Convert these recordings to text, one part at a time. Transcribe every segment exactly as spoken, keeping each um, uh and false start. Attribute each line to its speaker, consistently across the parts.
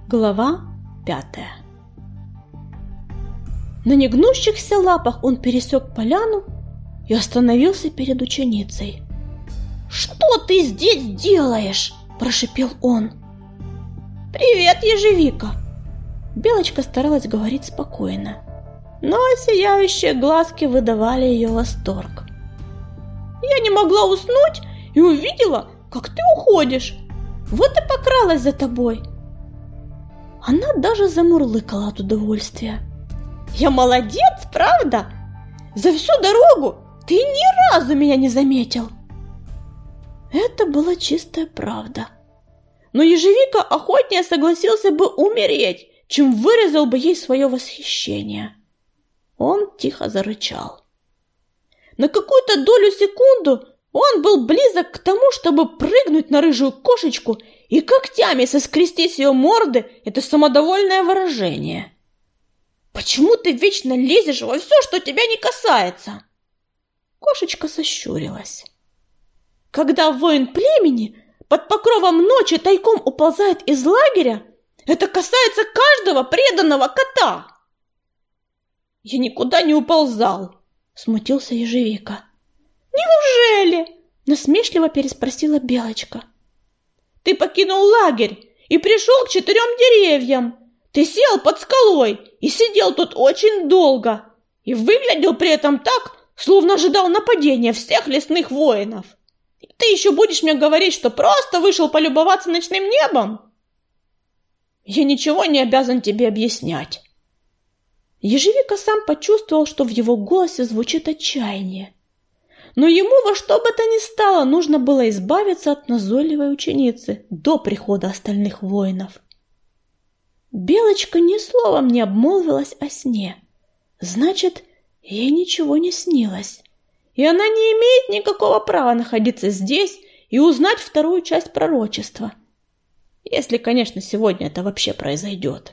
Speaker 1: Глава пятая. На негнущихся лапах он пересек поляну и остановился перед ученицей. «Что ты здесь делаешь?» – прошипел он. «Привет, ежевика!» Белочка старалась говорить спокойно, но сияющие глазки выдавали ее восторг. «Я не могла уснуть и увидела, как ты уходишь. Вот и покралась за тобой». Она даже замурлыкала от удовольствия. «Я молодец, правда? За всю дорогу ты ни разу меня не заметил!» Это была чистая правда. Но ежевика охотнее согласился бы умереть, чем вырезал бы ей свое восхищение. Он тихо зарычал. На какую-то долю секунду он был близок к тому, чтобы прыгнуть на рыжую кошечку и когтями соскрести с ее морды это самодовольное выражение. «Почему ты вечно лезешь во все, что тебя не касается?» Кошечка сощурилась. «Когда воин племени под покровом ночи тайком уползает из лагеря, это касается каждого преданного кота!» «Я никуда не уползал!» — смутился ежевика. «Неужели?» — насмешливо переспросила Белочка. «Ты покинул лагерь и пришел к четырем деревьям. Ты сел под скалой и сидел тут очень долго и выглядел при этом так, словно ожидал нападения всех лесных воинов. И ты еще будешь мне говорить, что просто вышел полюбоваться ночным небом? Я ничего не обязан тебе объяснять». Ежевика сам почувствовал, что в его голосе звучит отчаяние. Но ему во что бы то ни стало нужно было избавиться от назойливой ученицы до прихода остальных воинов. Белочка ни словом не обмолвилась о сне. Значит, ей ничего не снилось, и она не имеет никакого права находиться здесь и узнать вторую часть пророчества. Если, конечно, сегодня это вообще произойдет.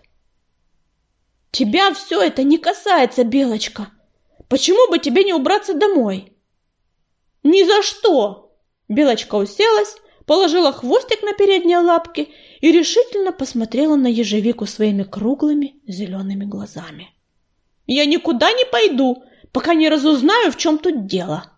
Speaker 1: «Тебя все это не касается, Белочка. Почему бы тебе не убраться домой?» «Ни за что!» Белочка уселась, положила хвостик на передние лапки и решительно посмотрела на ежевику своими круглыми зелеными глазами. «Я никуда не пойду, пока не разузнаю, в чем тут дело!»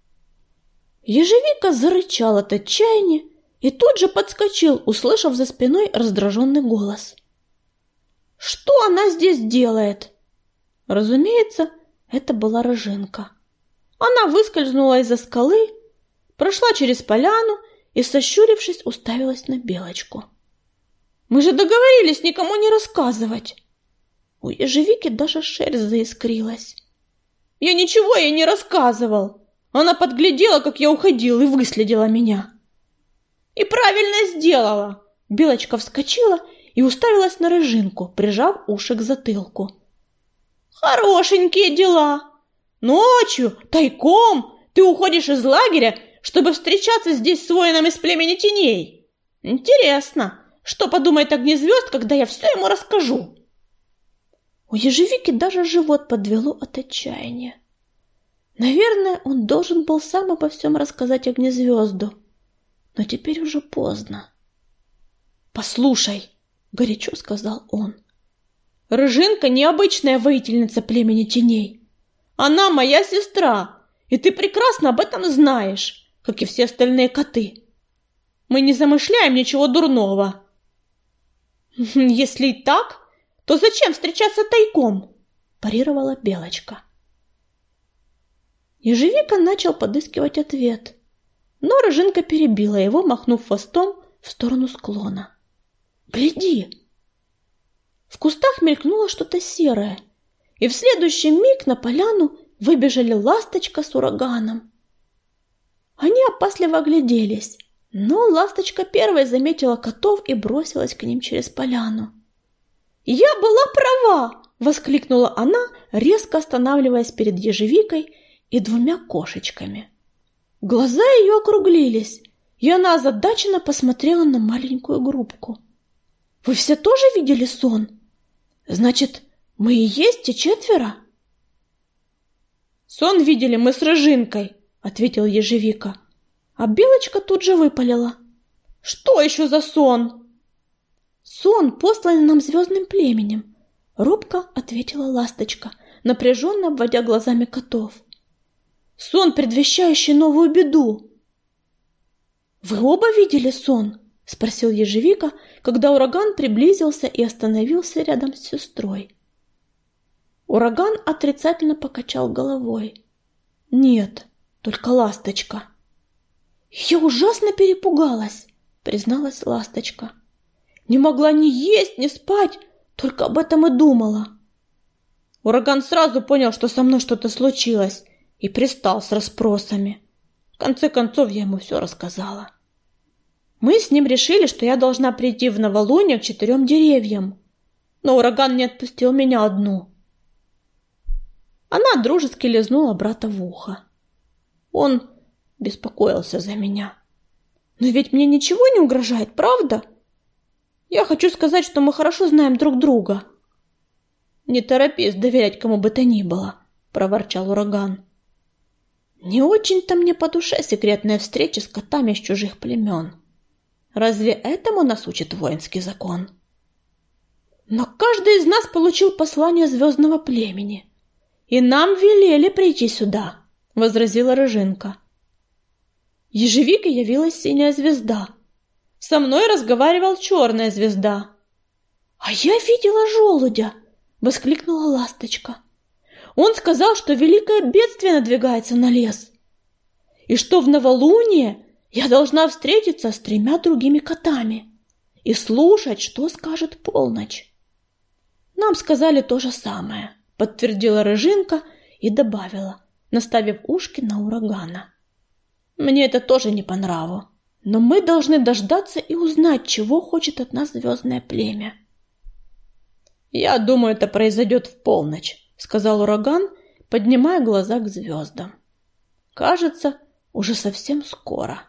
Speaker 1: Ежевика зарычал от отчаяния и тут же подскочил, услышав за спиной раздраженный голос. «Что она здесь делает?» Разумеется, это была Рыжинка. Она выскользнула из-за скалы, прошла через поляну и, сощурившись, уставилась на Белочку. «Мы же договорились никому не рассказывать!» У ежевики даже шерсть заискрилась. «Я ничего ей не рассказывал! Она подглядела, как я уходил, и выследила меня!» «И правильно сделала!» Белочка вскочила и уставилась на Рыжинку, прижав уши к затылку. «Хорошенькие дела! Ночью, тайком, ты уходишь из лагеря, чтобы встречаться здесь с воином из племени теней. Интересно, что подумает огнезвезд, когда я все ему расскажу?» У ежевики даже живот подвело от отчаяния. Наверное, он должен был сам обо всем рассказать огнезвезду, но теперь уже поздно. «Послушай», — горячо сказал он, — «Рыжинка необычная воительница племени теней. Она моя сестра, и ты прекрасно об этом знаешь, как и все остальные коты. Мы не замышляем ничего дурного». «Если и так, то зачем встречаться тайком?» – парировала Белочка. Ежевика начал подыскивать ответ, но Рыжинка перебила его, махнув хвостом в сторону склона. «Гляди!» В кустах мелькнуло что-то серое, и в следующий миг на поляну выбежали ласточка с ураганом. Они опасливо огляделись, но ласточка первой заметила котов и бросилась к ним через поляну. «Я была права!» — воскликнула она, резко останавливаясь перед ежевикой и двумя кошечками. Глаза ее округлились, и она озадаченно посмотрела на маленькую группку. «Вы все тоже видели сон? Значит, мы и есть те четверо?» «Сон видели мы с Рыжинкой», — ответил ежевика. А Белочка тут же выпалила: «Что еще за сон?» сон, посланный нам звездным племенем», — робко ответила ласточка, напряженно обводя глазами котов. «Сон, предвещающий новую беду». «Вы оба видели сон?» — спросил Ежевика, когда ураган приблизился и остановился рядом с сестрой. Ураган отрицательно покачал головой. «Нет, только ласточка». «Я ужасно перепугалась», — призналась ласточка. «Не могла ни есть, ни спать, только об этом и думала». Ураган сразу понял, что со мной что-то случилось, и пристал с расспросами. В конце концов, я ему все рассказала. Мы с ним решили, что я должна прийти в новолуние к четырем деревьям, но ураган не отпустил меня одну. Она дружески лизнула брата в ухо. Он беспокоился за меня. Но ведь мне ничего не угрожает, правда? Я хочу сказать, что мы хорошо знаем друг друга. Не торопись доверять кому бы то ни было, проворчал ураган. Не очень-то мне по душе секретная встреча с котами из чужих племен. Разве этому нас учит воинский закон? Но каждый из нас получил послание звездного племени, и нам велели прийти сюда, возразила Рыжинка. Ежевике явилась синяя звезда. Со мной разговаривал черная звезда. А я видела желудя, воскликнула ласточка. Он сказал, что великое бедствие надвигается на лес, и что в новолуние я должна встретиться с тремя другими котами и слушать, что скажет полночь. Нам сказали то же самое, подтвердила Рыжинка и добавила, наставив ушки на урагана. Мне это тоже не по нраву, но мы должны дождаться и узнать, чего хочет от нас звездное племя. Я думаю, это произойдет в полночь, сказал ураган, поднимая глаза к звездам. Кажется, уже совсем скоро.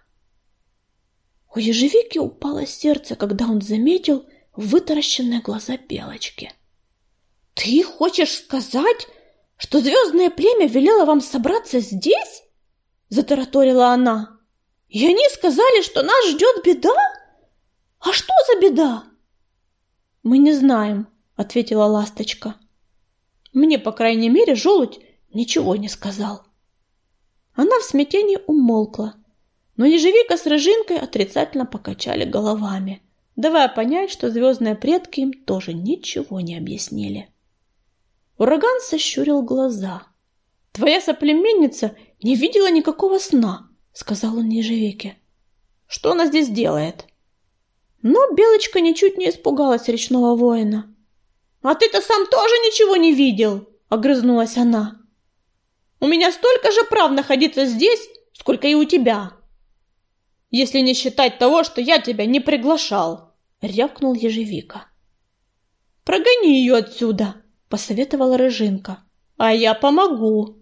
Speaker 1: У Ежевики упало сердце, когда он заметил вытаращенные глаза Белочки. — Ты хочешь сказать, что звездное племя велело вам собраться здесь? — затараторила она. — И они сказали, что нас ждет беда? А что за беда? — Мы не знаем, — ответила ласточка. Мне, по крайней мере, желудь ничего не сказал. Она в смятении умолкла, но Ежевика с Рыжинкой отрицательно покачали головами, давая понять, что звездные предки им тоже ничего не объяснили. Ураган сощурил глаза. — Твоя соплеменница не видела никакого сна, — сказал он Ежевике. — Что она здесь делает? Но Белочка ничуть не испугалась речного воина. — А ты-то сам тоже ничего не видел, — огрызнулась она. — У меня столько же прав находиться здесь, сколько и у тебя. — Если не считать того, что я тебя не приглашал, — рявкнул Ежевика. — Прогони ее отсюда, — посоветовала Рыжинка. — А я помогу.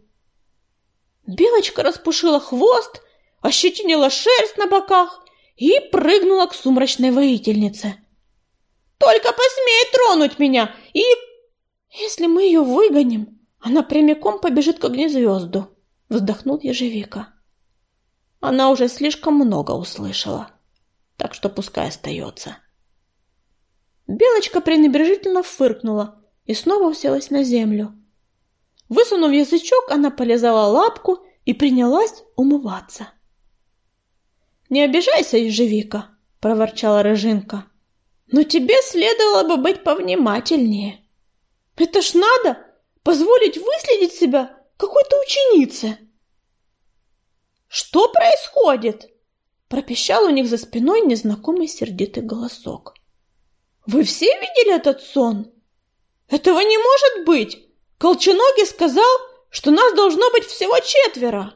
Speaker 1: Белочка распушила хвост, ощетинила шерсть на боках и прыгнула к сумрачной воительнице. — Только посмей тронуть меня, и... Если мы ее выгоним, она прямиком побежит к огнезвезду, — вздохнул Ежевика. Она уже слишком много услышала, так что пускай остается. Белочка пренебрежительно фыркнула и снова уселась на землю. Высунув язычок, она полизала лапку и принялась умываться. — Не обижайся, Ежевика, — проворчала Рыжинка, — но тебе следовало бы быть повнимательнее. Это ж надо позволить выследить себя какой-то ученице. — Что происходит? — пропищал у них за спиной незнакомый сердитый голосок. — Вы все видели этот сон? Этого не может быть! Колченогий сказал, что нас должно быть всего четверо.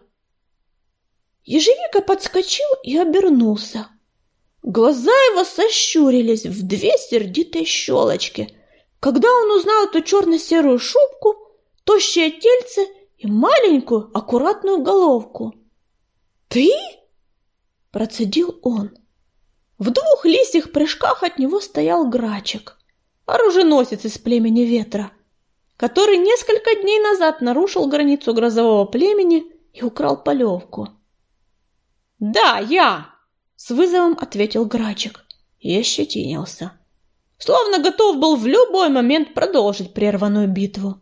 Speaker 1: Ежевика подскочил и обернулся. Глаза его сощурились в две сердитые щелочки, когда он узнал эту черно-серую шубку, тощее тельце и маленькую аккуратную головку. «Ты?» – процедил он. В двух лисьих прыжках от него стоял Грачик, оруженосец из племени Ветра, который несколько дней назад нарушил границу грозового племени и украл полевку. «Да, я!» — с вызовом ответил Грачик и ощетинился. словно готов был в любой момент продолжить прерванную битву.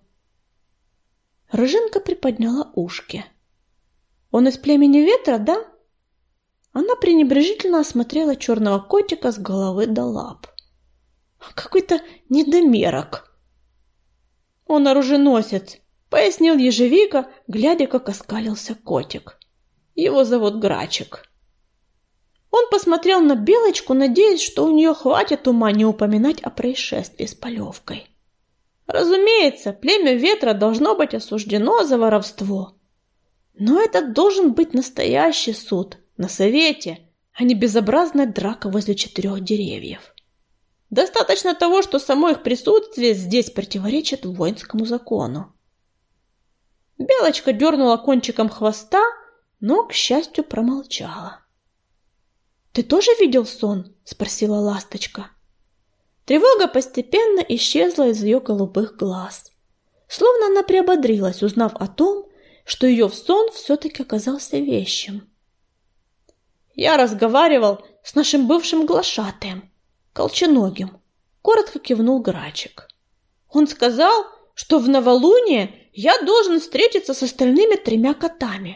Speaker 1: Рыжинка приподняла ушки. «Он из племени ветра, да?» Она пренебрежительно осмотрела черного котика с головы до лап. «Какой-то недомерок!» «Он оруженосец», — пояснил Ежевика, глядя, как оскалился котик. «Его зовут Грачик». Он посмотрел на Белочку, надеясь, что у нее хватит ума не упоминать о происшествии с Полевкой. Разумеется, племя ветра должно быть осуждено за воровство. Но это должен быть настоящий суд, на совете, а не безобразная драка возле четырех деревьев. Достаточно того, что само их присутствие здесь противоречит воинскому закону. Белочка дернула кончиком хвоста, но, к счастью, промолчала. «Ты тоже видел сон?» – спросила Ласточка. Тревога постепенно исчезла из ее голубых глаз. Словно она приободрилась, узнав о том, что ее сон все-таки оказался вещим. «Я разговаривал с нашим бывшим глашатаем, Колченогим», – коротко кивнул Грачик. «Он сказал, что в новолуние я должен встретиться с остальными тремя котами».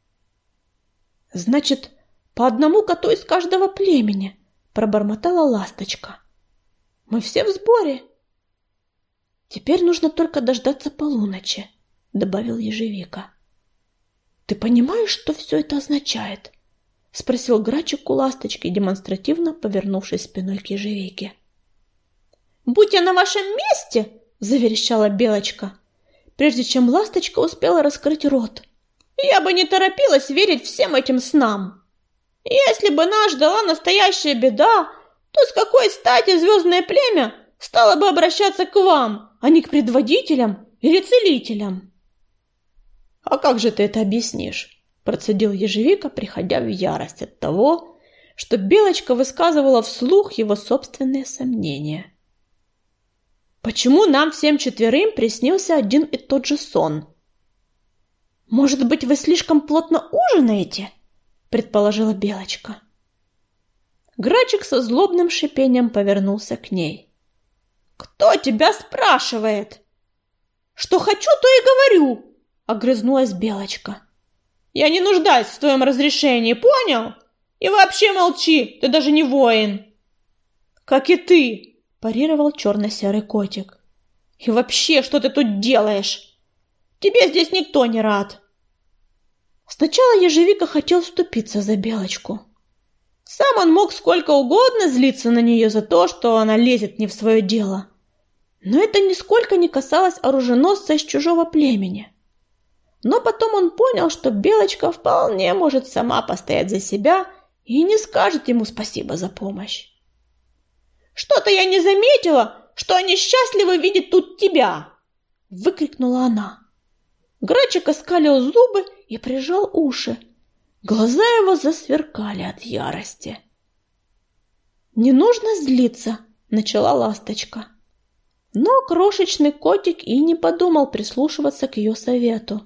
Speaker 1: «Значит, по одному коту из каждого племени», – пробормотала Ласточка. «Мы все в сборе». «Теперь нужно только дождаться полуночи», – добавил Ежевика. «Ты понимаешь, что все это означает?» – спросил Грачик у Ласточки, демонстративно повернувшись спиной к Ежевике. «Будь я на вашем месте!» – заверещала Белочка, прежде чем Ласточка успела раскрыть рот. «Я бы не торопилась верить всем этим снам. Если бы нас ждала настоящая беда, то с какой стати звездное племя стало бы обращаться к вам, а не к предводителям или целителям?» «А как же ты это объяснишь?» – процедил Ежевика, приходя в ярость от того, что Белочка высказывала вслух его собственные сомнения. «Почему нам всем четверым приснился один и тот же сон?» «Может быть, вы слишком плотно ужинаете?» – предположила Белочка. Грачик со злобным шипением повернулся к ней. «Кто тебя спрашивает?» «Что хочу, то и говорю!» – огрызнулась Белочка. «Я не нуждаюсь в твоем разрешении, понял? И вообще молчи, ты даже не воин!» «Как и ты!» – парировал черно-серый котик. «И вообще, что ты тут делаешь? Тебе здесь никто не рад!» Сначала Ежевика хотел вступиться за Белочку. Сам он мог сколько угодно злиться на нее за то, что она лезет не в свое дело. Но это нисколько не касалось оруженосца из чужого племени. Но потом он понял, что Белочка вполне может сама постоять за себя и не скажет ему спасибо за помощь. «Что-то я не заметила, что они счастливы видеть тут тебя!» – выкрикнула она. Грачик оскалил зубы и прижал уши. Глаза его засверкали от ярости. «Не нужно злиться», — начала Ласточка. Но крошечный котик и не подумал прислушиваться к ее совету.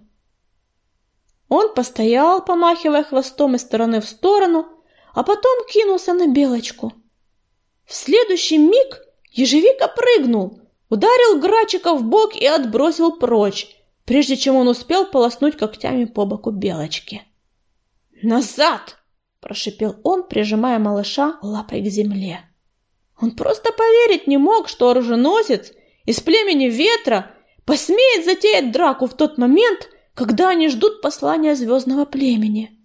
Speaker 1: Он постоял, помахивая хвостом из стороны в сторону, а потом кинулся на Белочку. В следующий миг Ежевика прыгнул, ударил Грачика в бок и отбросил прочь, прежде чем он успел полоснуть когтями по боку Белочки. «Назад!» – прошипел он, прижимая малыша лапой к земле. Он просто поверить не мог, что оруженосец из племени ветра посмеет затеять драку в тот момент, когда они ждут послания звездного племени.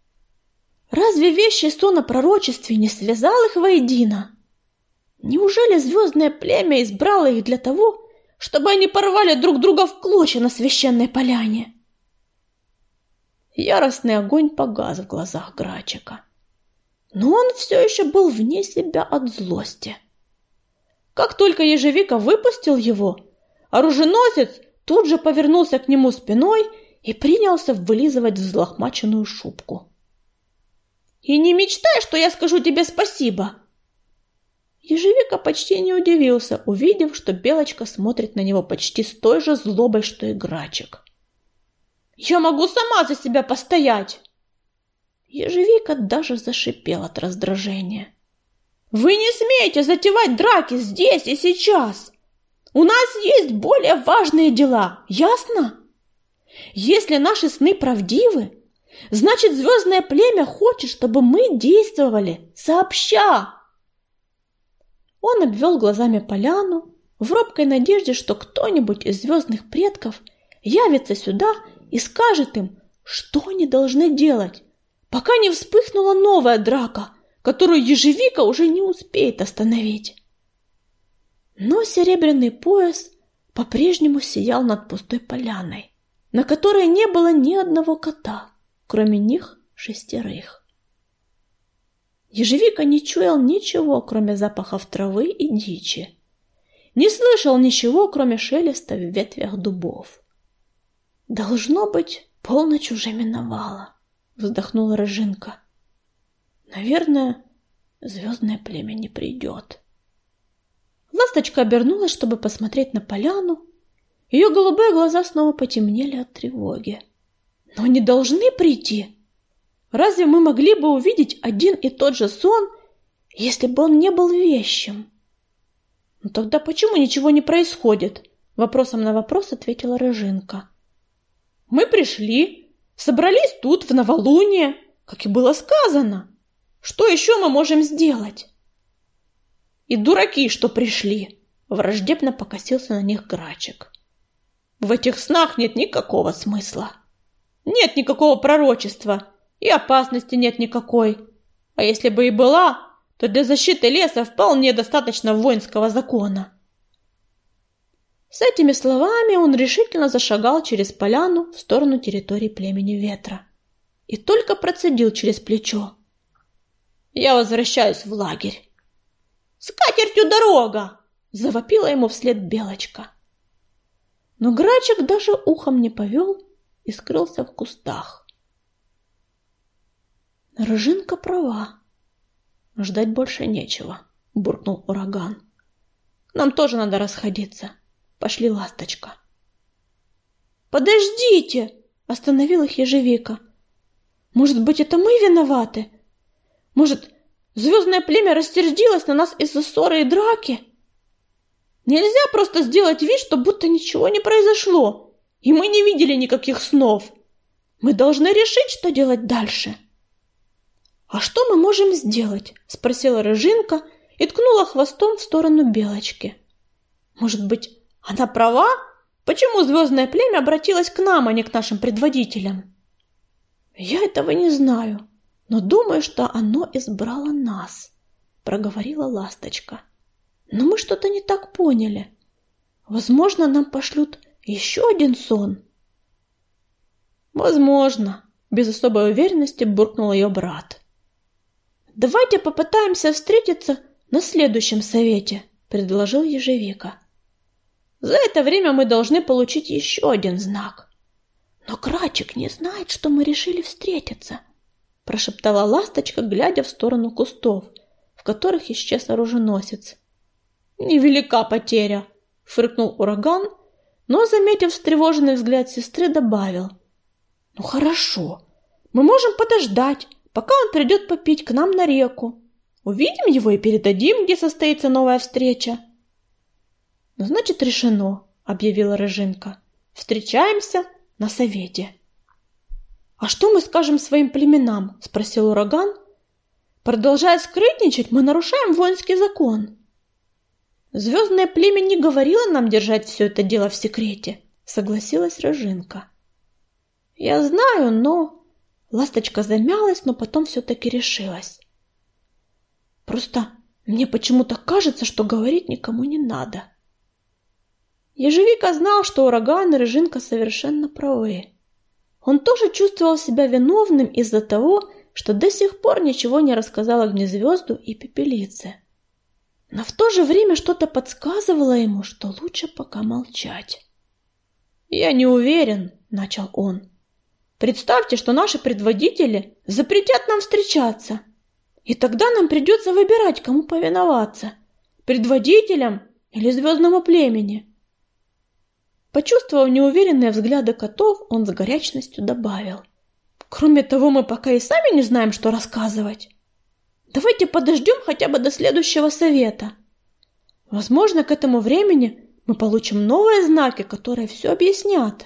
Speaker 1: Разве вещий сон о пророчестве не связал их воедино? Неужели звездное племя избрало их для того, чтобы они порвали друг друга в клочья на священной поляне? Яростный огонь погас в глазах Грачика. Но он все еще был вне себя от злости. Как только Ежевика выпустил его, оруженосец тут же повернулся к нему спиной и принялся вылизывать взлохмаченную шубку. «И не мечтай, что я скажу тебе спасибо!» Ежевика почти не удивился, увидев, что Белочка смотрит на него почти с той же злобой, что и Грачик. «Я могу сама за себя постоять!» Ежевика даже зашипел от раздражения. Вы не смеете затевать драки здесь и сейчас. У нас есть более важные дела, ясно? Если наши сны правдивы, значит, звездное племя хочет, чтобы мы действовали сообща. Он обвел глазами поляну в робкой надежде, что кто-нибудь из звездных предков явится сюда и скажет им, что они должны делать, пока не вспыхнула новая драка, которую ежевика уже не успеет остановить. Но серебряный пояс по-прежнему сиял над пустой поляной, на которой не было ни одного кота, кроме них шестерых. Ежевика не чуял ничего, кроме запахов травы и дичи, не слышал ничего, кроме шелеста в ветвях дубов. «Должно быть, полночь уже миновала», — вздохнула Рыжинка. «Наверное, звездное племя не придет». Ласточка обернулась, чтобы посмотреть на поляну. Ее голубые глаза снова потемнели от тревоги. «Но они должны прийти! Разве мы могли бы увидеть один и тот же сон, если бы он не был вещим?» «Ну тогда почему ничего не происходит?» Вопросом на вопрос ответила Рыжинка. «Мы пришли, собрались тут, в новолуние, как и было сказано. Что еще мы можем сделать?» «И дураки, что пришли!» Враждебно покосился на них Грачик. «В этих снах нет никакого смысла. Нет никакого пророчества, и опасности нет никакой. А если бы и была, то для защиты леса вполне достаточно воинского закона». С этими словами он решительно зашагал через поляну в сторону территории племени Ветра. И только процедил через плечо: «Я возвращаюсь в лагерь». «С катертью дорога!» — завопила ему вслед Белочка. Но Грачик даже ухом не повел и скрылся в кустах. Рыжинка права. Ждать больше нечего, буркнул Ураган. Нам тоже надо расходиться. Пошли, Ласточка. Подождите! Остановил их Ежевика. Может быть, это мы виноваты? Может, звездное племя рассердилось на нас из-за ссоры и драки? Нельзя просто сделать вид, что будто ничего не произошло, и мы не видели никаких снов. Мы должны решить, что делать дальше. «А что мы можем сделать?» — спросила Рыжинка и ткнула хвостом в сторону Белочки. «Может быть, она права? Почему звездное племя обратилось к нам, а не к нашим предводителям?» «Я этого не знаю, но думаю, что оно избрало нас», — проговорила Ласточка. «Но мы что-то не так поняли. Возможно, нам пошлют еще один сон». «Возможно», — без особой уверенности буркнул ее брат. «Давайте попытаемся встретиться на следующем совете», — предложил Ежевика. «За это время мы должны получить еще один знак». «Но Грачик не знает, что мы решили встретиться», — прошептала Ласточка, глядя в сторону кустов, в которых исчез оруженосец. «Невелика потеря», — фыркнул Ураган, но, заметив встревоженный взгляд сестры, добавил. «Ну хорошо, мы можем подождать, пока он придет попить к нам на реку. Увидим его и передадим, где состоится новая встреча». «Ну, значит, решено», — объявила Рыжинка. «Встречаемся на совете». «А что мы скажем своим племенам?» — спросил Ураган. «Продолжая скрытничать, мы нарушаем воинский закон». «Звездное племя не говорило нам держать все это дело в секрете», — согласилась Рыжинка. «Я знаю, но...» Ласточка замялась, но потом все-таки решилась. «Просто мне почему-то кажется, что говорить никому не надо». Ежевика знал, что Ураган и Рыжинка совершенно правы. Он тоже чувствовал себя виновным из-за того, что до сих пор ничего не рассказал Огнезвезду и Пепелице. Но в то же время что-то подсказывало ему, что лучше пока молчать. «Я не уверен», — начал он. «Представьте, что наши предводители запретят нам встречаться, и тогда нам придется выбирать, кому повиноваться — предводителям или звездному племени». Почувствовав неуверенные взгляды котов, он с горячностью добавил. «Кроме того, мы пока и сами не знаем, что рассказывать». Давайте подождем хотя бы до следующего совета. Возможно, к этому времени мы получим новые знаки, которые все объяснят.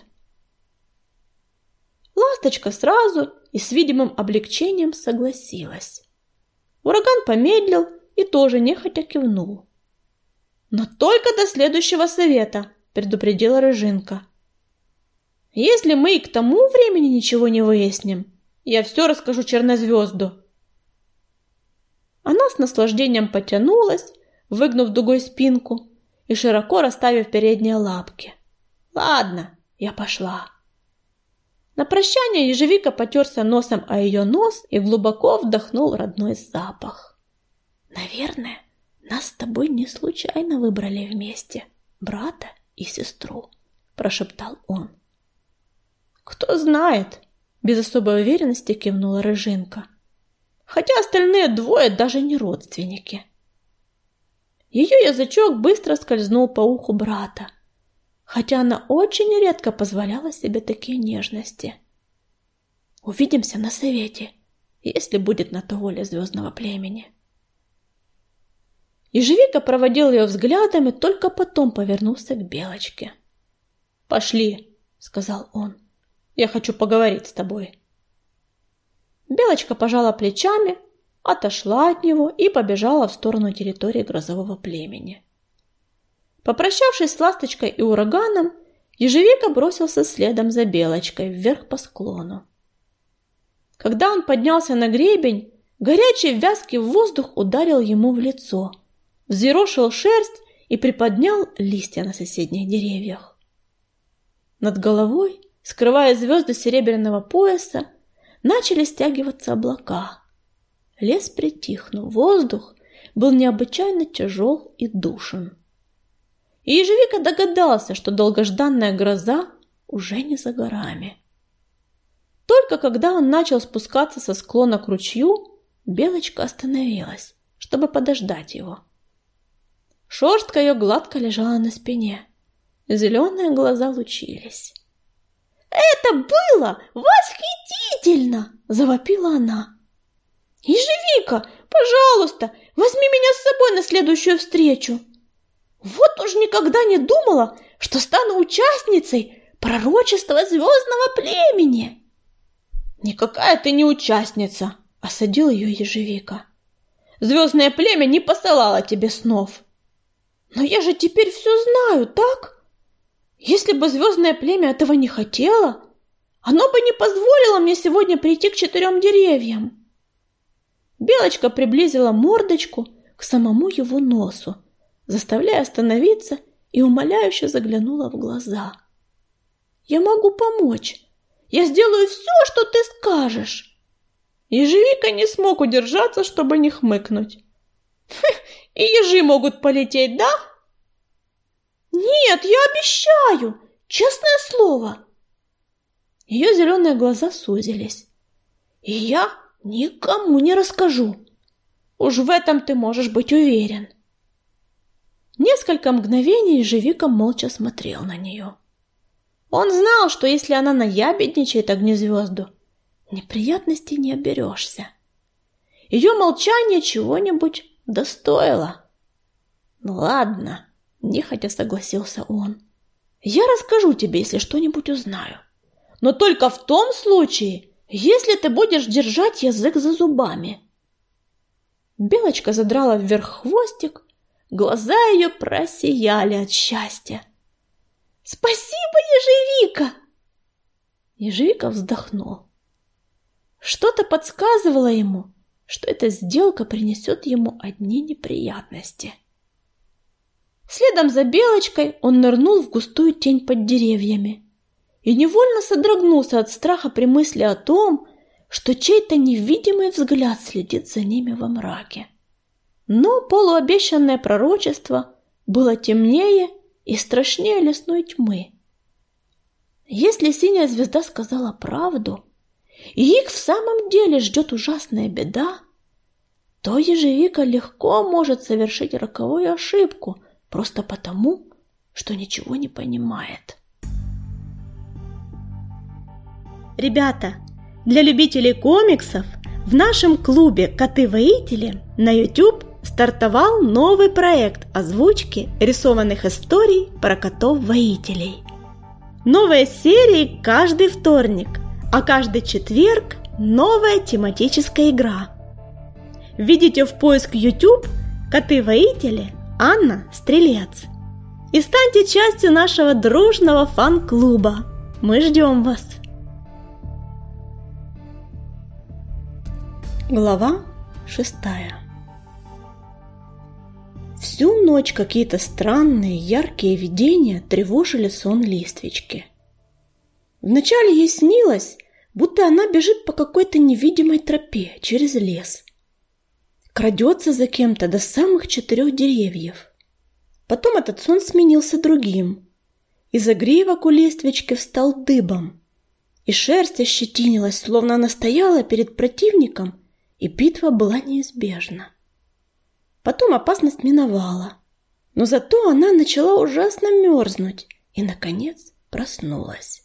Speaker 1: Ласточка сразу и с видимым облегчением согласилась. Ураган помедлил и тоже нехотя кивнул. «Но только до следующего совета», — предупредила Рыжинка. «Если мы и к тому времени ничего не выясним, я все расскажу Чернозвезду». Она с наслаждением потянулась, выгнув дугой спинку и широко расставив передние лапки. «Ладно, я пошла». На прощание ежевика потерся носом о ее нос и глубоко вдохнул родной запах. «Наверное, нас с тобой не случайно выбрали вместе, брата и сестру», – прошептал он. «Кто знает», – без особой уверенности кивнула Рыжинка. «Хотя остальные двое даже не родственники». Ее язычок быстро скользнул по уху брата, хотя она очень редко позволяла себе такие нежности. «Увидимся на совете, если будет на то воля звездного племени». Ежевика проводил ее взглядом и только потом повернулся к Белочке. «Пошли», — сказал он, — «я хочу поговорить с тобой». Белочка пожала плечами, отошла от него и побежала в сторону территории грозового племени. Попрощавшись с Ласточкой и Ураганом, Ежевика бросился следом за Белочкой вверх по склону. Когда он поднялся на гребень, горячий вязкий воздух ударил ему в лицо, взъерошил шерсть и приподнял листья на соседних деревьях. Над головой, скрывая звезды серебряного пояса, начали стягиваться облака. Лес притихнул, воздух был необычайно тяжел и душен. И Ежевика догадался, что долгожданная гроза уже не за горами. Только когда он начал спускаться со склона к ручью, Белочка остановилась, чтобы подождать его. Шерстка ее гладко лежала на спине, зеленые глаза лучились. «Это было восхитительно!» – завопила она. «Ежевика, пожалуйста, возьми меня с собой на следующую встречу. Вот уж никогда не думала, что стану участницей пророчества звездного племени». «Никакая ты не участница», – осадил ее Ежевика. «Звездное племя не посылало тебе снов». «Но я же теперь все знаю, так? Если бы звездное племя этого не хотело, оно бы не позволило мне сегодня прийти к четырем деревьям». Белочка приблизила мордочку к самому его носу, заставляя остановиться, и умоляюще заглянула в глаза. «Я могу помочь. Я сделаю все, что ты скажешь». Ежевика не смог удержаться, чтобы не хмыкнуть. «И ежи могут полететь, да?» «Нет, я обещаю, честное слово». Ее зеленые глаза сузились. «И я никому не расскажу. Уж в этом ты можешь быть уверен». Несколько мгновений Ежевика молча смотрел на нее. Он знал, что если она наябедничает огнезвезду, неприятностей не оберешься. Ее молчание чего-нибудь достоило. «Ну ладно», — нехотя согласился он. «Я расскажу тебе, если что-нибудь узнаю. Но только в том случае, если ты будешь держать язык за зубами». Белочка задрала вверх хвостик, глаза ее просияли от счастья. «Спасибо, Ежевика!» Ежевика вздохнул. Что-то подсказывало ему, что эта сделка принесет ему одни неприятности. Следом за Белочкой он нырнул в густую тень под деревьями и невольно содрогнулся от страха при мысли о том, что чей-то невидимый взгляд следит за ними во мраке. Но полуобещанное пророчество было темнее и страшнее лесной тьмы. Если синяя звезда сказала правду, и их в самом деле ждет ужасная беда, то Ежевика легко может совершить роковую ошибку просто потому, что ничего не понимает.
Speaker 2: Ребята, для любителей комиксов
Speaker 1: В нашем клубе «Коты-воители» на YouTube стартовал новый проект озвучки рисованных историй про котов-воителей. Новые серии каждый вторник, а каждый четверг новая тематическая игра. Введите в поиск YouTube «Коты-воители» Анна Стрелец и станьте частью нашего дружного фан-клуба. Мы ждем вас! Глава шестая. Всю ночь какие-то странные яркие видения тревожили сон Листвички. Вначале ей снилось, будто она бежит по какой-то невидимой тропе через лес. Крадется за кем-то до самых четырех деревьев. Потом этот сон сменился другим, и загривок у Листвички встал дыбом, и шерсть ощетинилась, словно она стояла перед противником, и битва была неизбежна. Потом опасность миновала, но зато она начала ужасно мерзнуть и, наконец, проснулась.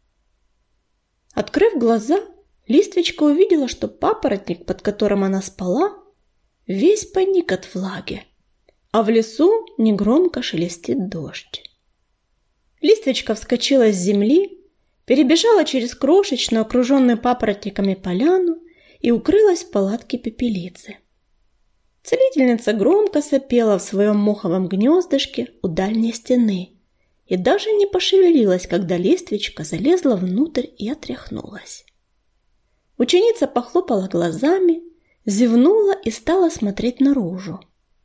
Speaker 1: Открыв глаза, Листвичка увидела, что папоротник, под которым она спала, весь паник от влаги, а в лесу негромко шелестит дождь. Листвичка вскочила с земли, перебежала через крошечную, окруженную папоротниками поляну и укрылась в палатке пепелицы. Целительница громко сопела в своем моховом гнездышке у дальней стены и даже не пошевелилась, когда Листвичка залезла внутрь и отряхнулась. Ученица похлопала глазами, зевнула и стала смотреть наружу.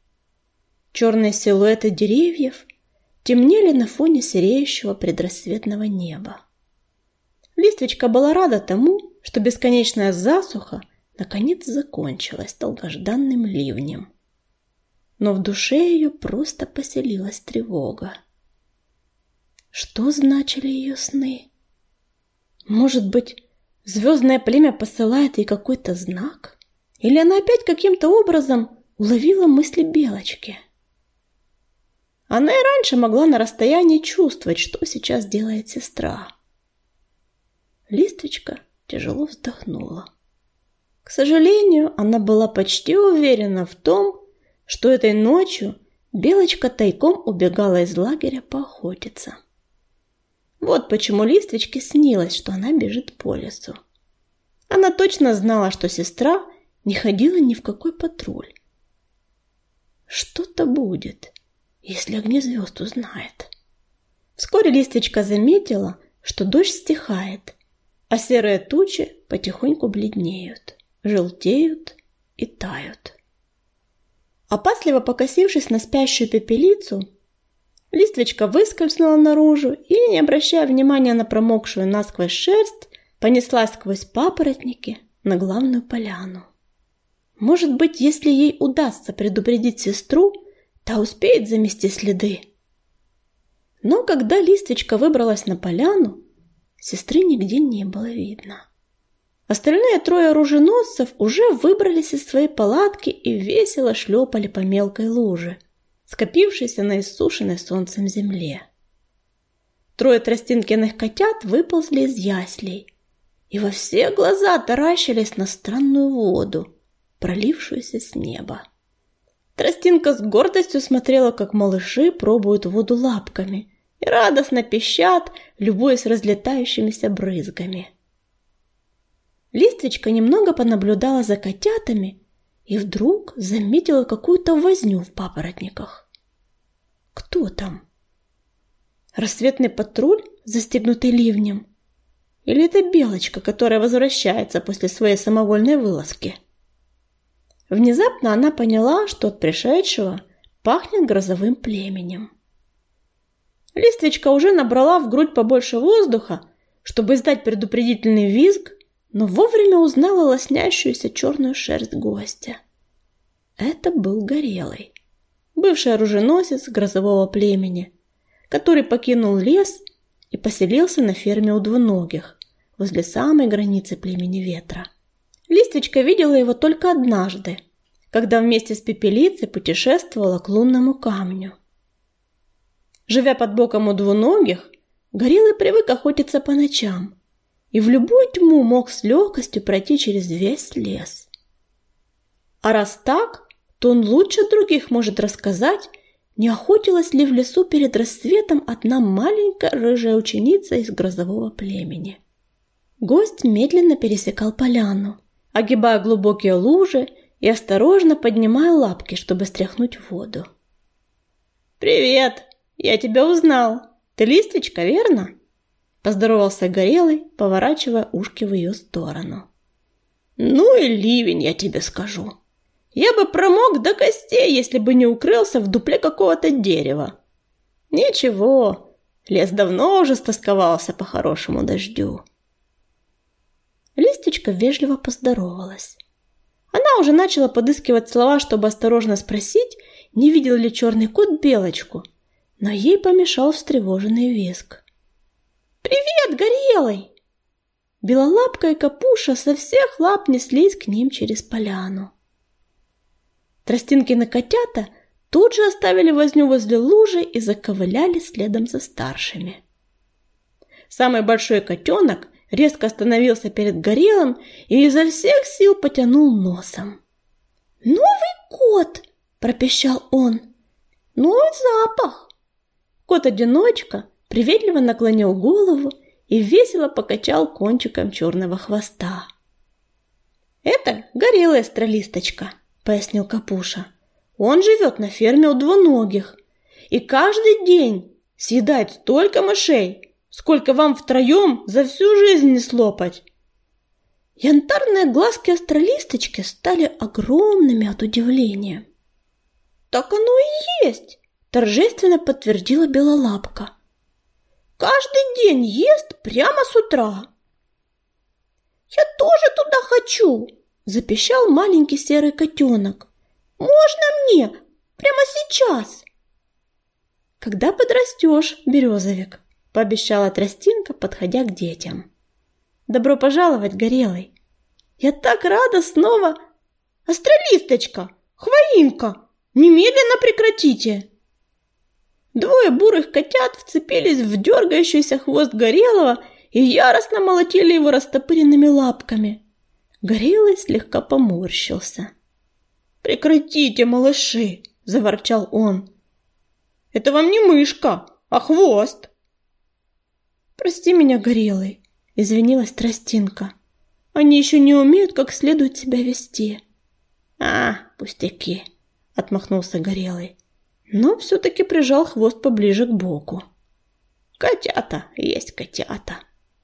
Speaker 1: Черные силуэты деревьев темнели на фоне сереющего предрассветного неба. Листвичка была рада тому, что бесконечная засуха наконец закончилась долгожданным ливнем. Но в душе ее просто поселилась тревога. Что значили ее сны? Может быть, звездное племя посылает ей какой-то знак? Или она опять каким-то образом уловила мысли Белочки? Она и раньше могла на расстоянии чувствовать, что сейчас делает сестра. Листвичка тяжело вздохнула. К сожалению, она была почти уверена в том, что этой ночью Белочка тайком убегала из лагеря поохотиться. Вот почему Листвичке снилось, что она бежит по лесу. Она точно знала, что сестра не ходила ни в какой патруль. Что-то будет, если огнезвезд узнает. Вскоре Листвичка заметила, что дождь стихает, а серые тучи потихоньку бледнеют, желтеют и тают. Опасливо покосившись на спящую пепелицу, Листвичка выскользнула наружу и, не обращая внимания на промокшую насквозь шерсть, понеслась сквозь папоротники на главную поляну. Может быть, если ей удастся предупредить сестру, та успеет замести следы. Но когда Листвичка выбралась на поляну, сестры нигде не было видно. Остальные трое оруженосцев уже выбрались из своей палатки и весело шлепали по мелкой луже, скопившейся на иссушенной солнцем земле. Трое Тростинкиных котят выползли из яслей и во все глаза таращились на странную воду, пролившуюся с неба. Тростинка с гордостью смотрела, как малыши пробуют воду лапками и радостно пищат, любуясь разлетающимися брызгами. Листвичка немного понаблюдала за котятами и вдруг заметила какую-то возню в папоротниках. Кто там? Рассветный патруль, застегнутый ливнем? Или это Белочка, которая возвращается после своей самовольной вылазки? Внезапно она поняла, что от пришедшего пахнет грозовым племенем. Листвичка уже набрала в грудь побольше воздуха, чтобы издать предупредительный визг, но вовремя узнала лоснящуюся черную шерсть гостя. Это был Горелый, бывший оруженосец грозового племени, который покинул лес и поселился на ферме у Двуногих, возле самой границы племени Ветра. Листвичка видела его только однажды, когда вместе с Пепелицей путешествовала к лунному камню. Живя под боком у Двуногих, Горелый привык охотиться по ночам и в любую тьму мог с легкостью пройти через весь лес. А раз так, то он лучше других может рассказать, не охотилась ли в лесу перед рассветом одна маленькая рыжая ученица из грозового племени. Гость медленно пересекал поляну, огибая глубокие лужи и осторожно поднимая лапки, чтобы стряхнуть воду. «Привет! Я тебя узнал! Ты Листвичка, верно?» Поздоровался Горелый, поворачивая ушки в ее сторону. «Ну и ливень, я тебе скажу! Я бы промок до костей, если бы не укрылся в дупле какого-то дерева. Ничего, лес давно уже стосковался по хорошему дождю». Листочка вежливо поздоровалась. Она уже начала подыскивать слова, чтобы осторожно спросить, не видел ли черный кот Белочку, но ей помешал встревоженный визг. «Привет, Горелый!» Белолапка и Капуша со всех лап неслись к ним через поляну. Тростинкины котята тут же оставили возню возле лужи и заковыляли следом за старшими. Самый большой котенок резко остановился перед Горелым и изо всех сил потянул носом. «Новый кот!» – пропищал он. «Новый запах!» Кот-одиночка приветливо наклонил голову и весело покачал кончиком черного хвоста. «Это Горелая Астролисточка», – пояснил Капуша. «Он живет на ферме у двуногих и каждый день съедает столько мышей, сколько вам втроем за всю жизнь не слопать». Янтарные глазки Астролисточки стали огромными от удивления. «Так оно и есть», – торжественно подтвердила Белолапка. «Каждый день ест прямо с утра». «Я тоже туда хочу», – запищал маленький серый котенок. «Можно мне? Прямо сейчас?» «Когда подрастешь, березовик», – пообещала Тростинка, подходя к детям. «Добро пожаловать, Горелый! Я так рада снова...» «Астролисточка! Хвоинка! Немедленно прекратите!» Двое бурых котят вцепились в дергающийся хвост Горелого и яростно молотили его растопыренными лапками. Горелый слегка поморщился. «Прекратите, малыши!» – заворчал он. «Это вам не мышка, а хвост!» «Прости меня, Горелый!» – извинилась Тростинка. «Они еще не умеют как следует себя вести». «А, пустяки!» – отмахнулся Горелый, но все-таки прижал хвост поближе к боку. «Котята есть котята!»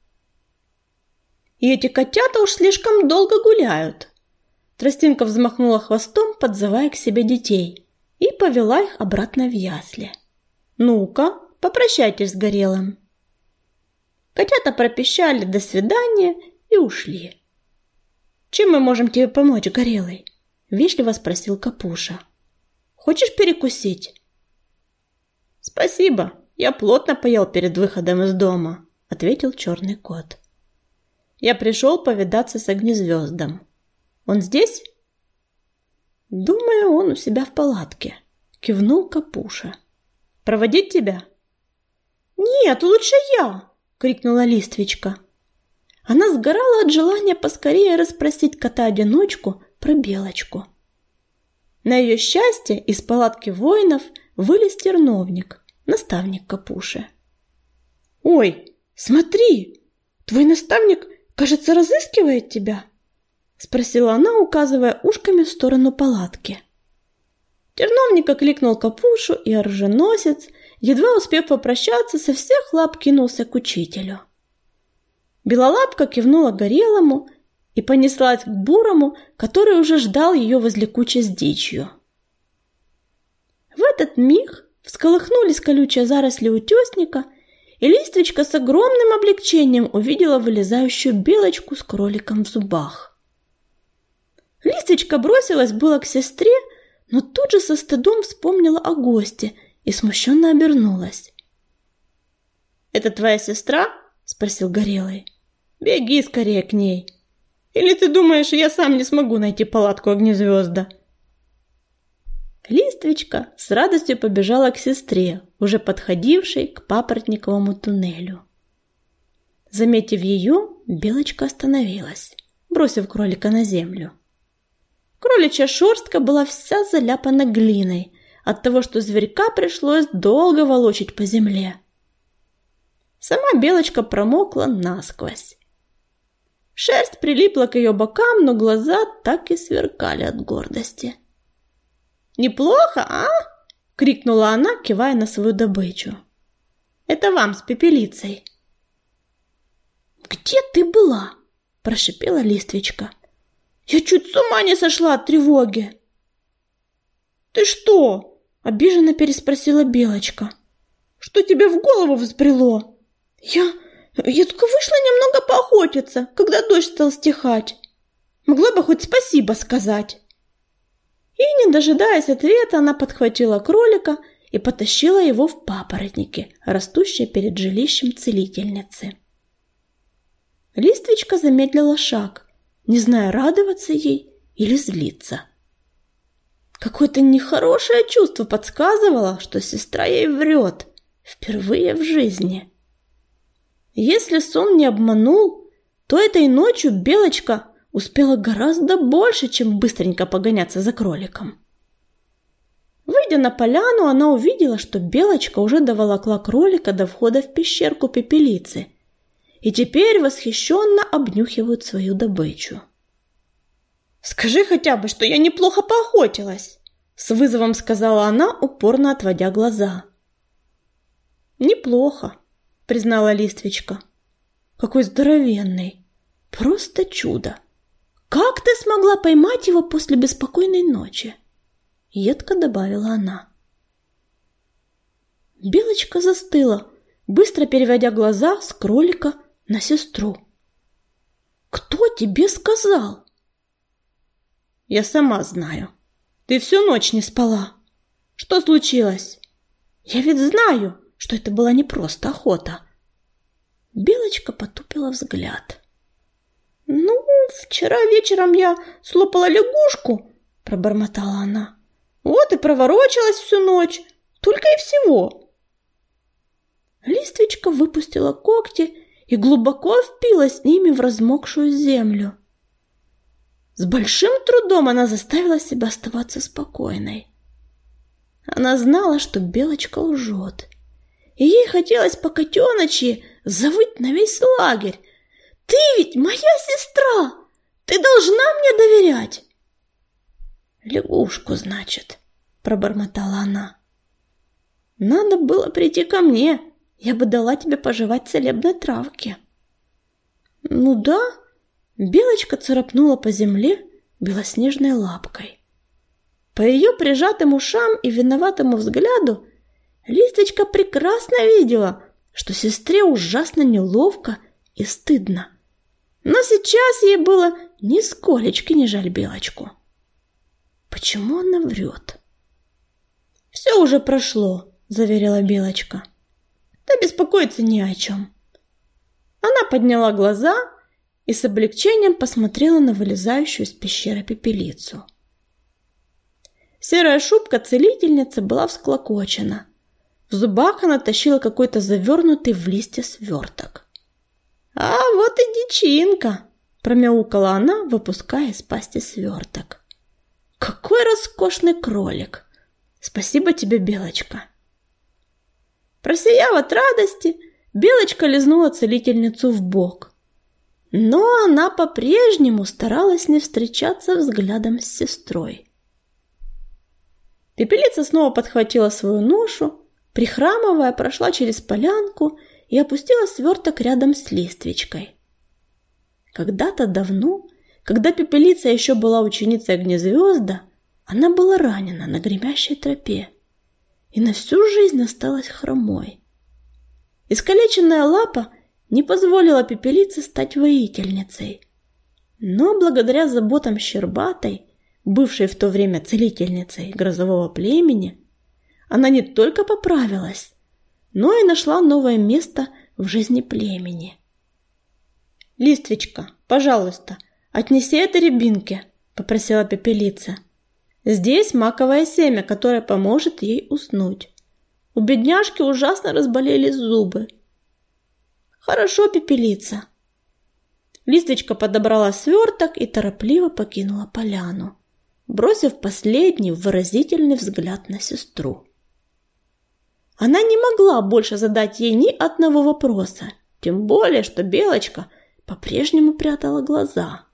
Speaker 1: «И эти котята уж слишком долго гуляют!» Тростинка взмахнула хвостом, подзывая к себе детей, и повела их обратно в ясли. «Ну-ка, попрощайтесь с Горелым!» Котята пропищали «до свидания» и ушли. «Чем мы можем тебе помочь, Горелый?» – вежливо спросил Капуша. «Хочешь перекусить?» «Спасибо, я плотно поел перед выходом из дома», – ответил черный кот. «Я пришел повидаться с Огнезвездом. Он здесь?» «Думаю, он у себя в палатке», – кивнул Капуша. «Проводить тебя?» «Нет, лучше я!» – крикнула Листвичка. Она сгорала от желания поскорее расспросить кота-одиночку про Белочку. На ее счастье из палатки воинов вылез терновник, наставник Капуши. «Ой, смотри, твой наставник, кажется, разыскивает тебя?» – спросила она, указывая ушками в сторону палатки. Терновник окликнул Капушу, и оруженосец, едва успев попрощаться, со всех лап кинулся к учителю. Белолапка кивнула Горелому и понеслась к Бурому, который уже ждал ее возле кучи с дичью. В этот миг всколыхнулись колючие заросли утесника, и Листвичка с огромным облегчением увидела вылезающую Белочку с кроликом в зубах. Листвичка бросилась было к сестре, но тут же со стыдом вспомнила о госте и смущенно обернулась. «Это твоя сестра?» – спросил Горелый. «Беги скорее к ней. Или ты думаешь, я сам не смогу найти палатку Огнезвезда?» Листвичка с радостью побежала к сестре, уже подходившей к папоротниковому туннелю. Заметив ее, Белочка остановилась, бросив кролика на землю. Кроличья шерстка была вся заляпана глиной от того, что зверька пришлось долго волочить по земле. Сама белочка промокла насквозь. Шерсть прилипла к ее бокам, но глаза так и сверкали от гордости. «Неплохо, а?» — крикнула она, кивая на свою добычу. «Это вам с Пепелицей». «Где ты была?» — прошипела Листвичка. «Я чуть с ума не сошла от тревоги». «Ты что?» — обиженно переспросила Белочка. «Что тебе в голову взбрело?» «Я... я только вышла немного поохотиться, когда дождь стал стихать. Могла бы хоть спасибо сказать». И, не дожидаясь ответа, она подхватила кролика и потащила его в папоротники, растущие перед жилищем целительницы. Листвичка замедлила шаг, не зная, радоваться ей или злиться. Какое-то нехорошее чувство подсказывало, что сестра ей врет впервые в жизни. Если сон не обманул, то этой ночью Белочка успела гораздо больше, чем быстренько погоняться за кроликом. Выйдя на поляну, она увидела, что Белочка уже доволокла кролика до входа в пещерку Пепелицы и теперь восхищенно обнюхивают свою добычу. «Скажи хотя бы, что я неплохо поохотилась!» — с вызовом сказала она, упорно отводя глаза. «Неплохо», — признала Листвичка. «Какой здоровенный! Просто чудо! Как ты смогла поймать его после беспокойной ночи?» — едко добавила она. Белочка застыла, быстро переводя глаза с кролика на сестру. «Кто тебе сказал?» «Я сама знаю. Ты всю ночь не спала. Что случилось? Я ведь знаю, что это была не просто охота». Белочка потупила взгляд. «Ну, вчера вечером я слопала лягушку», — пробормотала она. «Вот и проворочалась всю ночь, только и всего». Листвичка выпустила когти и глубоко впилась ими в размокшую землю. С большим трудом она заставила себя оставаться спокойной. Она знала, что Белочка лжет, и ей хотелось по котеночьи завыть на весь лагерь. «Ты ведь моя сестра! Ты должна мне доверять!» «Лягушку, значит», — пробормотала она. «Надо было прийти ко мне, я бы дала тебе пожевать целебной травки». «Ну да», — Белочка царапнула по земле белоснежной лапкой. По ее прижатым ушам и виноватому взгляду Листочка прекрасно видела, что сестре ужасно неловко и стыдно. Но сейчас ей было нисколечки не жаль Белочку. Почему она врет? «Все уже прошло», — заверила Белочка. «Да беспокоиться не о чем». Она подняла глаза и с облегчением посмотрела на вылезающую из пещеры Пепелицу. Серая шубка целительницы была всклокочена. В зубах она тащила какой-то завернутый в листья сверток. «А вот и дичинка!» — промяукала она, выпуская из пасти сверток. «Какой роскошный кролик! Спасибо тебе, Белочка!» Просияв от радости, Белочка лизнула целительницу в бок. Но она по-прежнему старалась не встречаться взглядом с сестрой. Пепелица снова подхватила свою ношу, прихрамывая, прошла через полянку и опустила сверток рядом с Листвичкой. Когда-то давно, когда Пепелица еще была ученицей Огнезвезда, она была ранена на гремящей тропе и на всю жизнь осталась хромой. Искалеченная лапа не позволила Пепелице стать воительницей, но благодаря заботам Щербатой, бывшей в то время целительницей грозового племени, она не только поправилась, но и нашла новое место в жизни племени. «Листвичка, пожалуйста, отнеси это рябинке», — попросила Пепелица. «Здесь маковое семя, которое поможет ей уснуть. У бедняжки ужасно разболелись зубы». «Хорошо, Пепелица». Листвичка подобрала сверток и торопливо покинула поляну. бросив последний выразительный взгляд на сестру. Она не могла больше задать ей ни одного вопроса, тем более, что Белочка по-прежнему прятала глаза.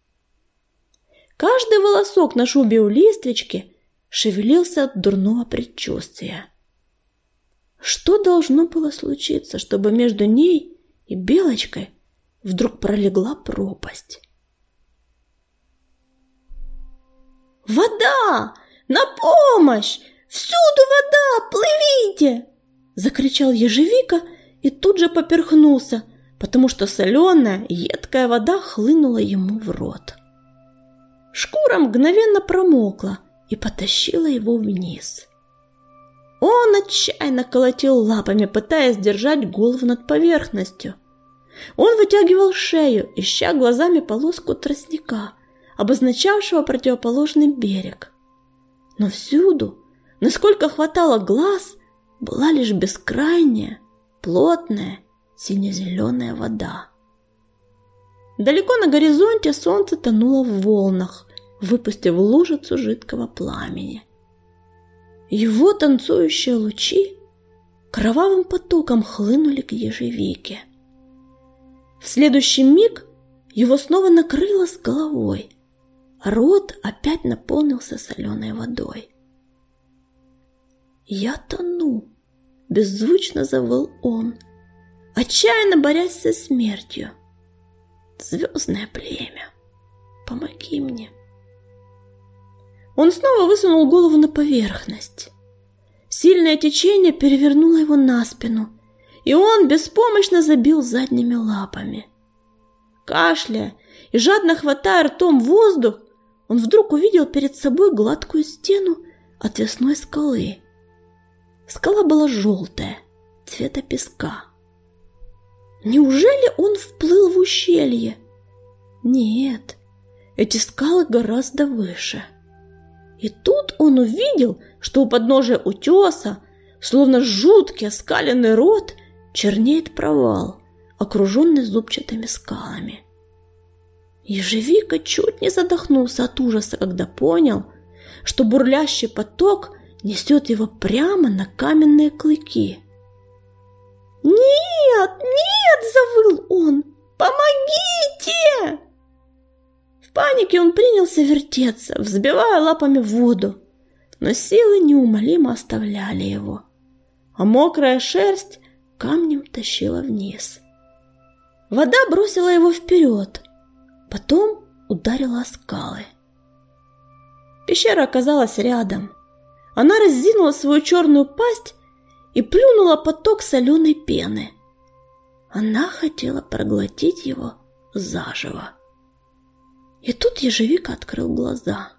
Speaker 1: Каждый волосок на шубе у Листвички шевелился от дурного предчувствия. Что должно было случиться, чтобы между ней и Белочкой вдруг пролегла пропасть? «Вода! На помощь! Всюду вода! Плывите!» — закричал Ежевика и тут же поперхнулся, потому что соленая, едкая вода хлынула ему в рот. Шкура мгновенно промокла и потащила его вниз. Он отчаянно колотил лапами, пытаясь держать голову над поверхностью. Он вытягивал шею, ища глазами полоску тростника, обозначавшего противоположный берег. Но всюду, насколько хватало глаз, была лишь бескрайняя, плотная, сине-зеленая вода. Далеко на горизонте солнце тонуло в волнах, выпустив лужицу жидкого пламени. Его танцующие лучи кровавым потоком хлынули к Ежевике. В следующий миг его снова накрыло с головой, а рот опять наполнился соленой водой. «Я тону!» — беззвучно завыл он, отчаянно борясь со смертью. «Звездное племя, помоги мне!» Он снова высунул голову на поверхность. Сильное течение перевернуло его на спину, и он беспомощно забил задними лапами. Кашляя и жадно хватая ртом воздух, он вдруг увидел перед собой гладкую стену отвесной скалы. Скала была желтая, цвета песка. Неужели он вплыл в ущелье? Нет, эти скалы гораздо выше. И тут он увидел, что у подножия утеса, словно жуткий оскаленный рот, чернеет провал, окруженный зубчатыми скалами. Ежевика чуть не задохнулся от ужаса, когда понял, что бурлящий поток несет его прямо на каменные клыки. «Нет, нет!» — завыл он. «Помогите!» В панике он принялся вертеться, взбивая лапами в воду, но силы неумолимо оставляли его, а мокрая шерсть камнем тащила вниз. Вода бросила его вперед, потом ударила о скалы. Пещера оказалась рядом. Она разинула свою черную пасть и плюнула поток соленой пены. Она хотела проглотить его заживо. И тут Ежевика открыл глаза.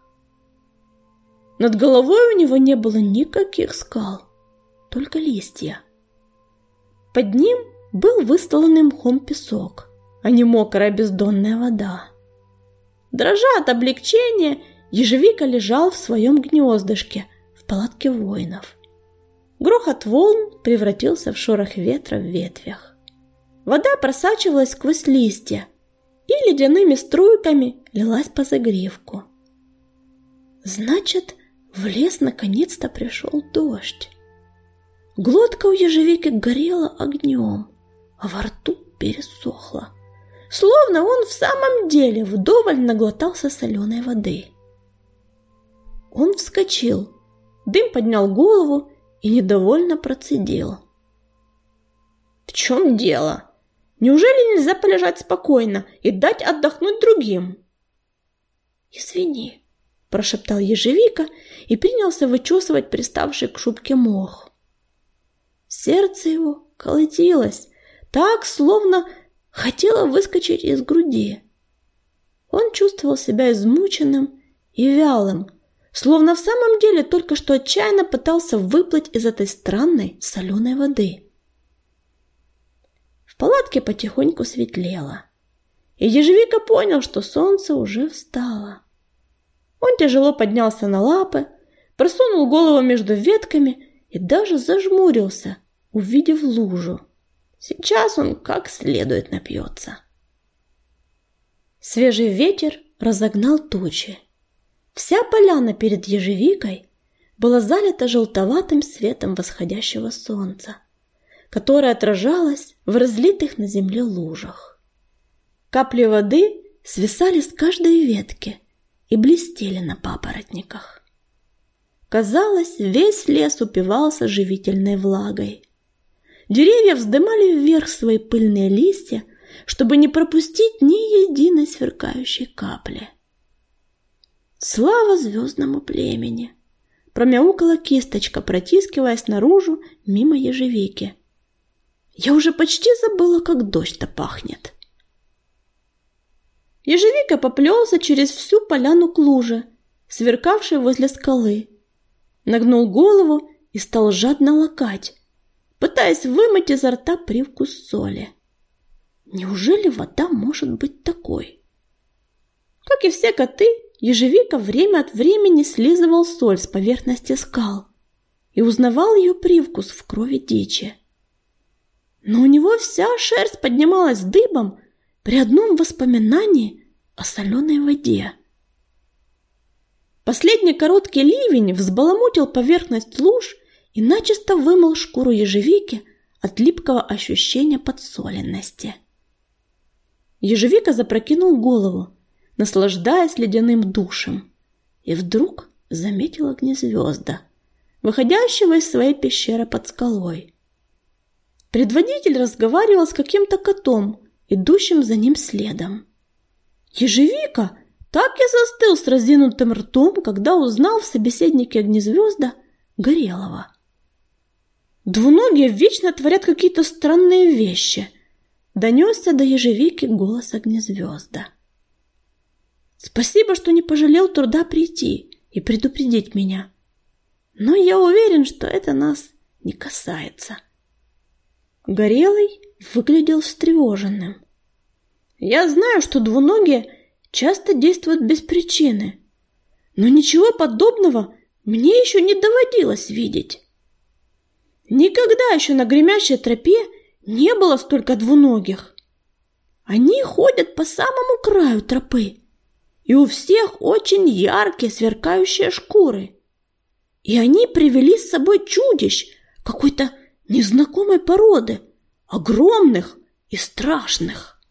Speaker 1: Над головой у него не было никаких скал, только листья. Под ним был выстланный мхом песок, а не мокрая бездонная вода. Дрожа от облегчения, Ежевика лежал в своем гнездышке в палатке воинов. Грохот волн превратился в шорох ветра в ветвях. Вода просачивалась сквозь листья и ледяными струйками лилась по загривку. Значит, в лес наконец-то пришел дождь. Глотка у Ежевики горела огнем, а во рту пересохла, словно он в самом деле вдоволь наглотался соленой воды. Он вскочил, дым поднял голову и недовольно процедил: «В чем дело? Неужели нельзя полежать спокойно и дать отдохнуть другим?» «Извини», — прошептал Ежевика и принялся вычесывать приставший к шубке мох. Сердце его колотилось так, словно хотело выскочить из груди. Он чувствовал себя измученным и вялым, словно в самом деле только что отчаянно пытался выплыть из этой странной соленой воды. В палатке потихоньку светлело, и Ежевика понял, что солнце уже встало. Он тяжело поднялся на лапы, просунул голову между ветками и даже зажмурился, увидев лужу. Сейчас он как следует напьется. Свежий ветер разогнал тучи. Вся поляна перед ежевикой была залита желтоватым светом восходящего солнца, которое отражалось в разлитых на земле лужах. Капли воды свисали с каждой ветки и блестели на папоротниках. Казалось, весь лес упивался живительной влагой. Деревья вздымали вверх свои пыльные листья, чтобы не пропустить ни единой сверкающей капли. «Слава звездному племени!» — промяукала кисточка, протискиваясь наружу мимо ежевики. «Я уже почти забыла, как дождь-то пахнет». Ежевика поплелся через всю поляну к луже, сверкавшей возле скалы. Нагнул голову и стал жадно лакать, пытаясь вымыть изо рта привкус соли. Неужели вода может быть такой? Как и все коты, ежевика время от времени слизывал соль с поверхности скал и узнавал ее привкус в крови дичи. Но у него вся шерсть поднималась дыбом при одном воспоминании о соленой воде. Последний короткий ливень взбаламутил поверхность луж и начисто вымыл шкуру ежевики от липкого ощущения подсоленности. Ежевика запрокинул голову, наслаждаясь ледяным душем, и вдруг заметил огнезвезда, выходящего из своей пещеры под скалой. Предводитель разговаривал с каким-то котом, идущим за ним следом. Ежевика так и застыл с разинутым ртом, когда узнал в собеседнике огнезвезда Горелого. «Двуногие вечно творят какие-то странные вещи», — донесся до ежевики голос огнезвезда. «Спасибо, что не пожалел труда прийти и предупредить меня. Но я уверен, что это нас не касается». Горелый выглядел встревоженным. «Я знаю, что двуногие часто действуют без причины, но ничего подобного мне еще не доводилось видеть. Никогда еще на гремящей тропе не было столько двуногих. Они ходят по самому краю тропы, и у всех очень яркие сверкающие шкуры. И они привели с собой чудищ какой-то незнакомой породы, огромных и страшных».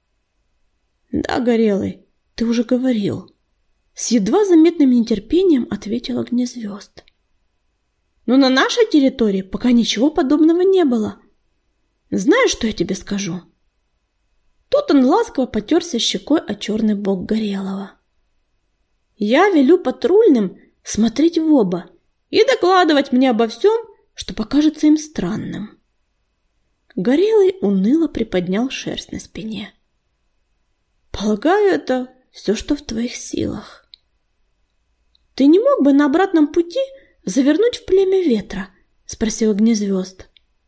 Speaker 1: «Да, Горелый, ты уже говорил», — с едва заметным нетерпением ответил огнезвезд. «Но на нашей территории пока ничего подобного не было. Знаешь, что я тебе скажу?» Тут он ласково потерся щекой о черный бок Горелого. «Я велю патрульным смотреть в оба и докладывать мне обо всем, что покажется им странным». Горелый уныло приподнял шерсть на спине. «Полагаю, это все, что в твоих силах. Ты не мог бы на обратном пути завернуть в племя ветра?» — спросил огнезвезд.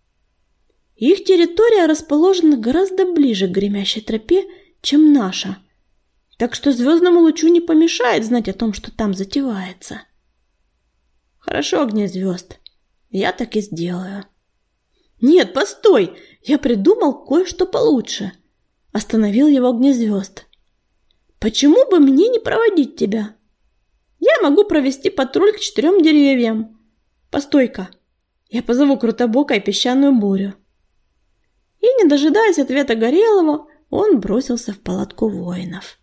Speaker 1: «Их территория расположена гораздо ближе к гремящей тропе, чем наша, так что звездному лучу не помешает знать о том, что там затевается». «Хорошо, огнезвезд, я так и сделаю». «Нет, постой, я придумал кое-что получше», — остановил его огнезвезд. «Почему бы мне не проводить тебя? Я могу провести патруль к четырем деревьям. Постой-ка, я позову Крутобока и песчаную бурю». И, не дожидаясь ответа Горелого, он бросился в палатку воинов.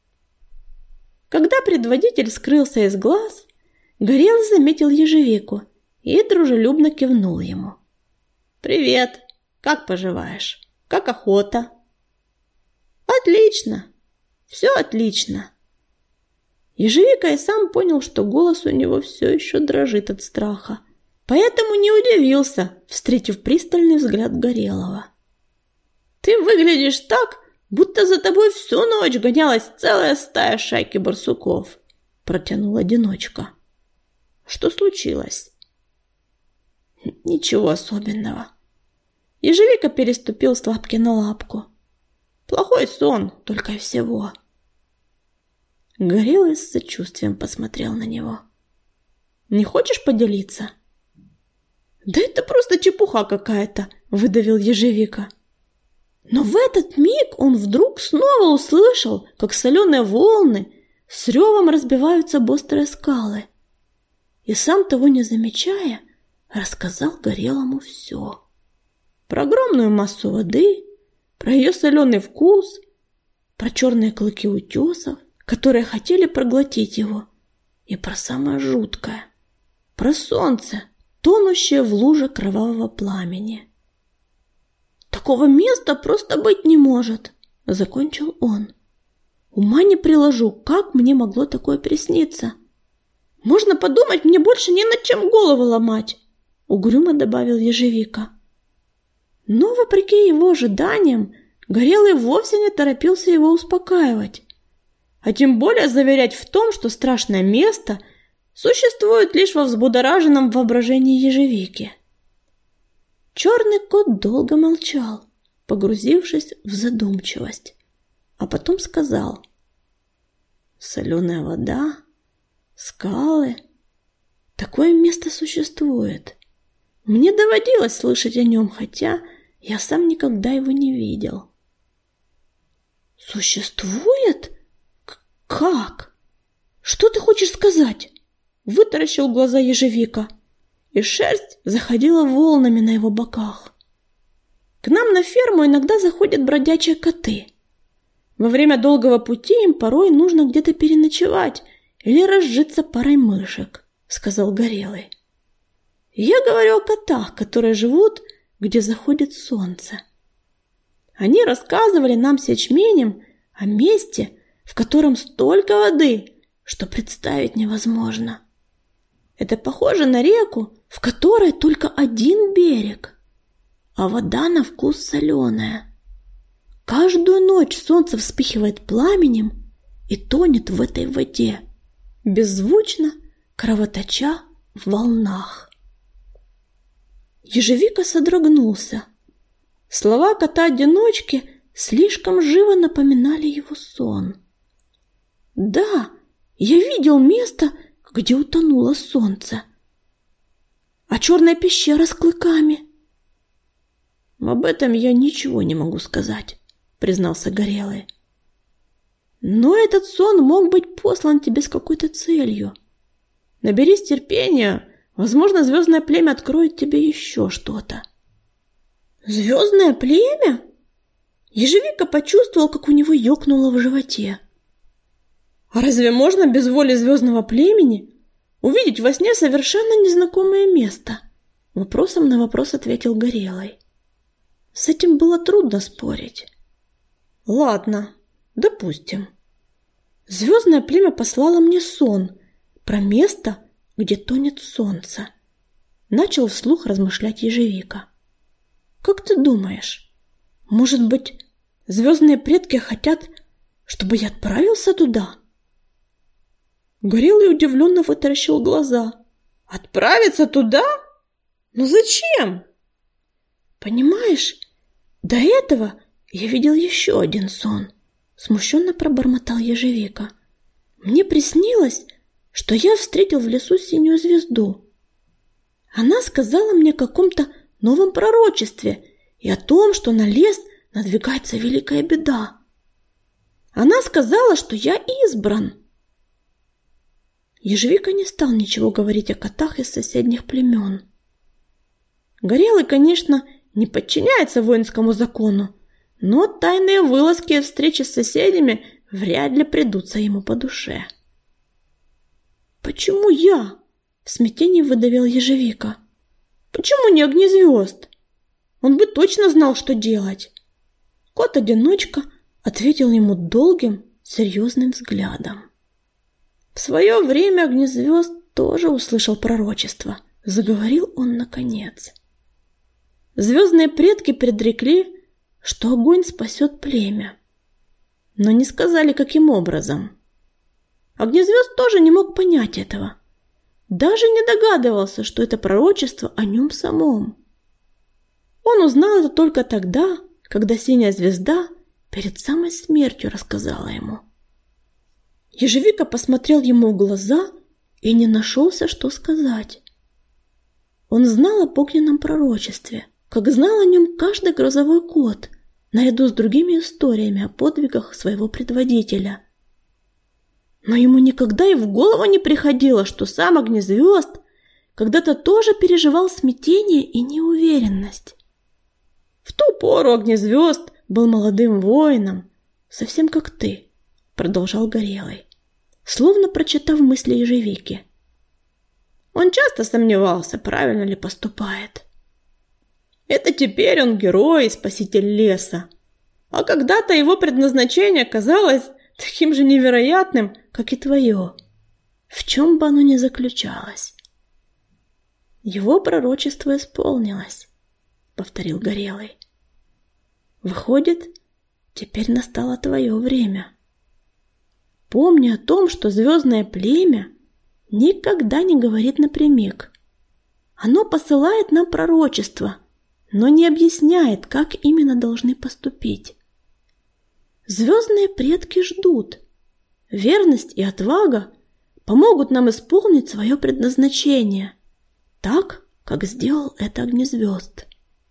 Speaker 1: Когда предводитель скрылся из глаз, Горелый заметил ежевику и дружелюбно кивнул ему. «Привет! Как поживаешь? Как охота?» «Отлично! Все отлично!» Ежевика и сам понял, что голос у него все еще дрожит от страха, поэтому не удивился, встретив пристальный взгляд Горелого. «Ты выглядишь так, будто за тобой всю ночь гонялась целая стая шайки барсуков», — протянул одиночка. «Что случилось?» «Ничего особенного». Ежевика переступил с лапки на лапку. «Плохой сон, только и всего». Горелый с сочувствием посмотрел на него. «Не хочешь поделиться?» «Да это просто чепуха какая-то», — выдавил ежевика. Но в этот миг он вдруг снова услышал, как соленые волны с ревом разбиваются об острые скалы. И сам того не замечая, рассказал Горелому все. Про огромную массу воды, про ее соленый вкус, про черные клыки утесов, которые хотели проглотить его, и про самое жуткое, про солнце, тонущее в луже кровавого пламени. «Такого места просто быть не может», — закончил он. «Ума не приложу, как мне могло такое присниться? Можно подумать, мне больше не над чем голову ломать», — угрюмо добавил Ежевика. Но, вопреки его ожиданиям, Горелый вовсе не торопился его успокаивать, а тем более заверять в том, что страшное место существует лишь во взбудораженном воображении Ежевики. Черный кот долго молчал, погрузившись в задумчивость, а потом сказал: «Соленая вода, скалы. Такое место существует. Мне доводилось слышать о нем, хотя я сам никогда его не видел». «Существует? К- как? Что ты хочешь сказать?» — вытаращил глаза Ежевика, и шерсть заходила волнами на его боках. «К нам на ферму иногда заходят бродячие коты. Во время долгого пути им порой нужно где-то переночевать или разжиться парой мышек», — сказал Горелый. «Я говорю о котах, которые живут, где заходит солнце. Они рассказывали нам с ячменем о месте, в котором столько воды, что представить невозможно. Это похоже на реку, в которой только один берег, а вода на вкус соленая. Каждую ночь солнце вспыхивает пламенем и тонет в этой воде, беззвучно кровоточа в волнах». Ежевика содрогнулся. Слова кота-одиночки слишком живо напоминали его сон. «Да, я видел место, где утонуло солнце. А черная пещера с клыками?» «Об этом я ничего не могу сказать», — признался Горелый. «Но этот сон мог быть послан тебе с какой-то целью. Наберись терпения, возможно, звездное племя откроет тебе еще что-то». «Звездное племя?» Ежевика почувствовал, как у него ёкнуло в животе. «А разве можно без воли звездного племени увидеть во сне совершенно незнакомое место?» Вопросом на вопрос ответил Горелый. С этим было трудно спорить. «Ладно, допустим. Звездное племя послало мне сон про место, где тонет солнце», — начал вслух размышлять Ежевика. «Как ты думаешь, может быть, звездные предки хотят, чтобы я отправился туда?» Горелый удивленно вытаращил глаза. «Отправиться туда? Но зачем?» «Понимаешь, до этого я видел еще один сон», — смущенно пробормотал Ежевика. «Мне приснилось, что я встретил в лесу синюю звезду. Она сказала мне о каком-то новом пророчестве и о том, что на лес надвигается великая беда. Она сказала, что я избран». Ежевика не стал ничего говорить о котах из соседних племен. Горелый, конечно, не подчиняется воинскому закону, но тайные вылазки и встречи с соседями вряд ли придутся ему по душе. «Почему я?» — в смятении выдавил Ежевика. «Почему не огнезвезд? Он бы точно знал, что делать». Кот-одиночка ответил ему долгим, серьезным взглядом. «В свое время огнезвезд тоже услышал пророчество», — заговорил он наконец. «Звездные предки предрекли, что огонь спасет племя, но не сказали, каким образом. Огнезвезд тоже не мог понять этого, даже не догадывался, что это пророчество о нем самом. Он узнал это только тогда, когда синяя звезда перед самой смертью рассказала ему». Ежевика посмотрел ему в глаза и не нашелся, что сказать. Он знал об огненном пророчестве, как знал о нем каждый грозовой кот, наряду с другими историями о подвигах своего предводителя. Но ему никогда и в голову не приходило, что сам Огнезвезд когда-то тоже переживал смятение и неуверенность. В ту пору Огнезвезд был молодым воином, совсем как ты, продолжал Горелый, словно прочитав мысли Ежевики. Он часто сомневался, правильно ли поступает. Это теперь он герой и спаситель леса, а когда-то его предназначение казалось таким же невероятным, как и твое, в чем бы оно ни заключалось. Его пророчество исполнилось, повторил Горелый. Выходит, теперь настало твое время. Помни о том, что звездное племя никогда не говорит напрямик. Оно посылает нам пророчество, но не объясняет, как именно должны поступить. Звездные предки ждут. Верность и отвага помогут нам исполнить свое предназначение, так, как сделал это Огнезвезд.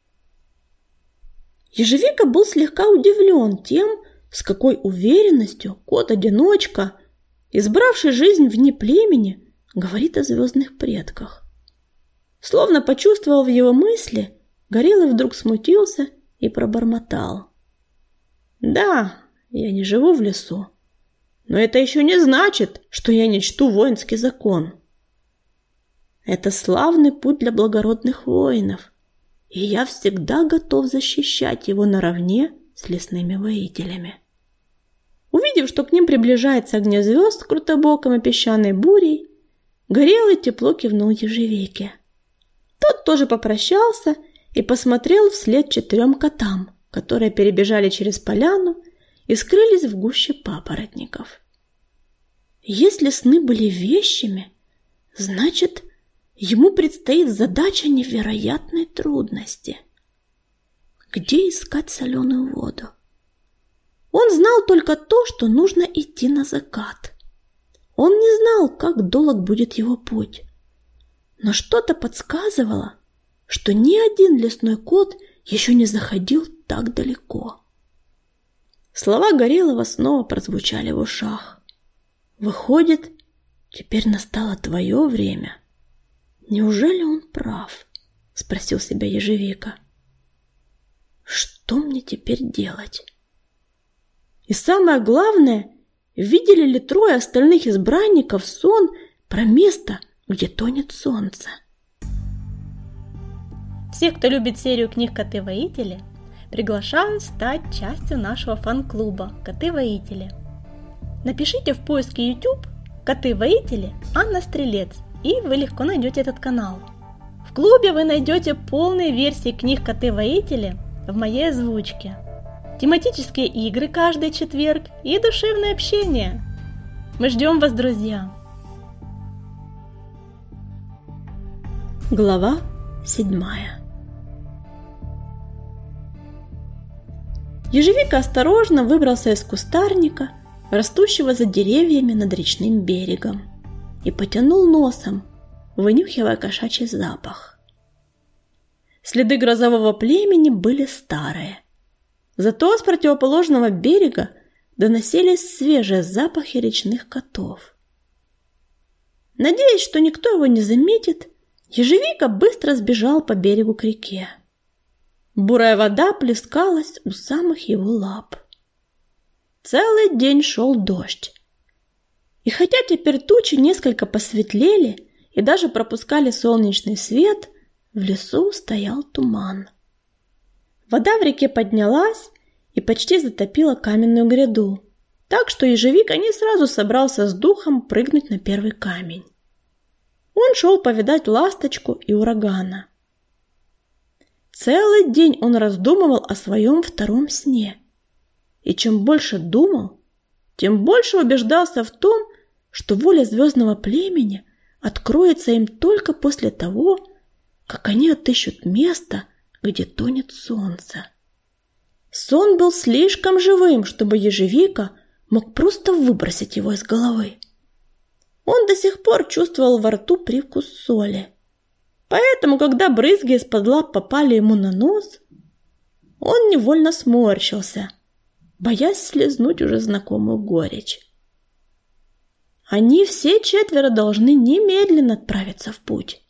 Speaker 1: Ежевика был слегка удивлен тем, с какой уверенностью кот-одиночка, избравший жизнь вне племени, говорит о звездных предках. Словно почувствовав его мысли, Горелый вдруг смутился и пробормотал. «Да, я не живу в лесу, но это еще не значит, что я не чту воинский закон. Это славный путь для благородных воинов, и я всегда готов защищать его наравне с лесными воителями». Увидев, что к ним приближается Огнезвезд с Крутобоком и песчаной бурей, Горелый тепло кивнул Ежевике. Тот тоже попрощался и посмотрел вслед четырем котам, которые перебежали через поляну и скрылись в гуще папоротников. Если сны были вещими, значит, ему предстоит задача невероятной трудности. Где искать соленую воду? Он знал только то, что нужно идти на закат. Он не знал, как долг будет его путь. Но что-то подсказывало, что ни один лесной кот еще не заходил так далеко. Слова Горелого снова прозвучали в ушах. «Выходит, теперь настало твое время». «Неужели он прав?» — спросил себя Ежевика. «Что мне теперь делать?» И самое главное, видели ли трое остальных избранников сон про место, где тонет солнце?
Speaker 2: Всех, кто любит серию книг «Коты-воители», приглашаю стать частью нашего фан-клуба «Коты-воители». Напишите в поиске YouTube «Коты-воители» Анна Стрелец, и вы легко найдете этот канал. В клубе вы найдете полные версии книг «Коты-воители» в моей озвучке, тематические игры каждый четверг и душевное общение. Мы ждем вас, друзья!
Speaker 1: Глава седьмая. Ежевика осторожно выбрался из кустарника, растущего за деревьями над речным берегом, и потянул носом, вынюхивая кошачий запах. Следы грозового племени были старые, зато с противоположного берега доносились свежие запахи речных котов. Надеясь, что никто его не заметит, Ежевика быстро сбежал по берегу к реке. Бурая вода плескалась у самых его лап. Целый день шел дождь. И хотя теперь тучи несколько посветлели и даже пропускали солнечный свет, в лесу стоял туман. Вода в реке поднялась и почти затопила каменную гряду, так что Ежевика не сразу собрался с духом прыгнуть на первый камень. Он шел повидать ласточку и урагана. Целый день он раздумывал о своем втором сне. И чем больше думал, тем больше убеждался в том, что воля звездного племени откроется им только после того, как они отыщут место, где тонет солнце. Сон был слишком живым, чтобы Ежевика мог просто выбросить его из головы. Он до сих пор чувствовал во рту привкус соли. Поэтому, когда брызги из-под лап попали ему на нос, он невольно сморщился, боясь слезнуть уже знакомую горечь. Они все четверо должны немедленно отправиться в путь.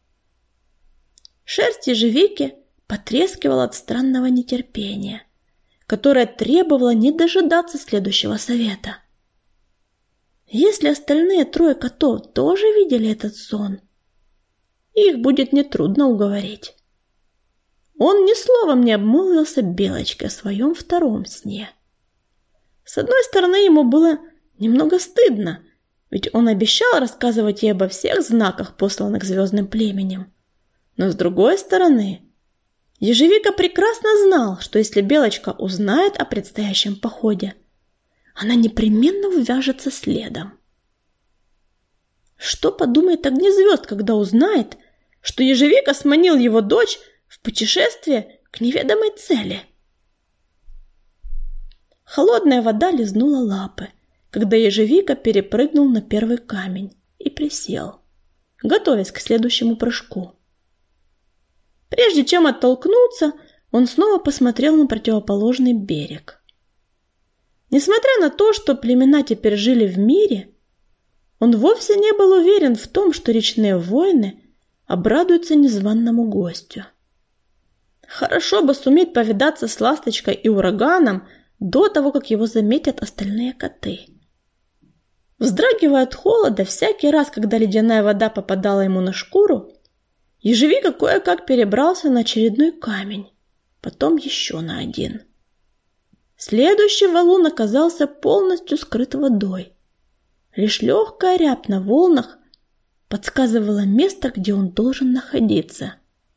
Speaker 1: Шерсть ежевики потрескивала от странного нетерпения, которое требовало не дожидаться следующего совета. Если остальные трое котов тоже видели этот сон, их будет нетрудно уговорить. Он ни словом не обмолвился Белочке о своем втором сне. С одной стороны, ему было немного стыдно, ведь он обещал рассказывать ей обо всех знаках, посланных звездным племенем. Но с другой стороны, ежевика прекрасно знал, что если Белочка узнает о предстоящем походе, она непременно увяжется следом. Что подумает Огнезвезд, когда узнает, что ежевика сманил его дочь в путешествие к неведомой цели? Холодная вода лизнула лапы, когда ежевика перепрыгнул на первый камень и присел, готовясь к следующему прыжку. Прежде чем оттолкнуться, он снова посмотрел на противоположный берег. Несмотря на то, что племена теперь жили в мире, он вовсе не был уверен в том, что речные воины обрадуются незваному гостю. Хорошо бы суметь повидаться с Ласточкой и Ураганом до того, как его заметят остальные коты. Вздрагивая от холода всякий раз, когда ледяная вода попадала ему на шкуру, ежевика кое-как перебрался на очередной камень, потом еще на один. Следующий валун оказался полностью скрыт водой. Лишь легкая рябь на волнах подсказывала место, где он должен находиться.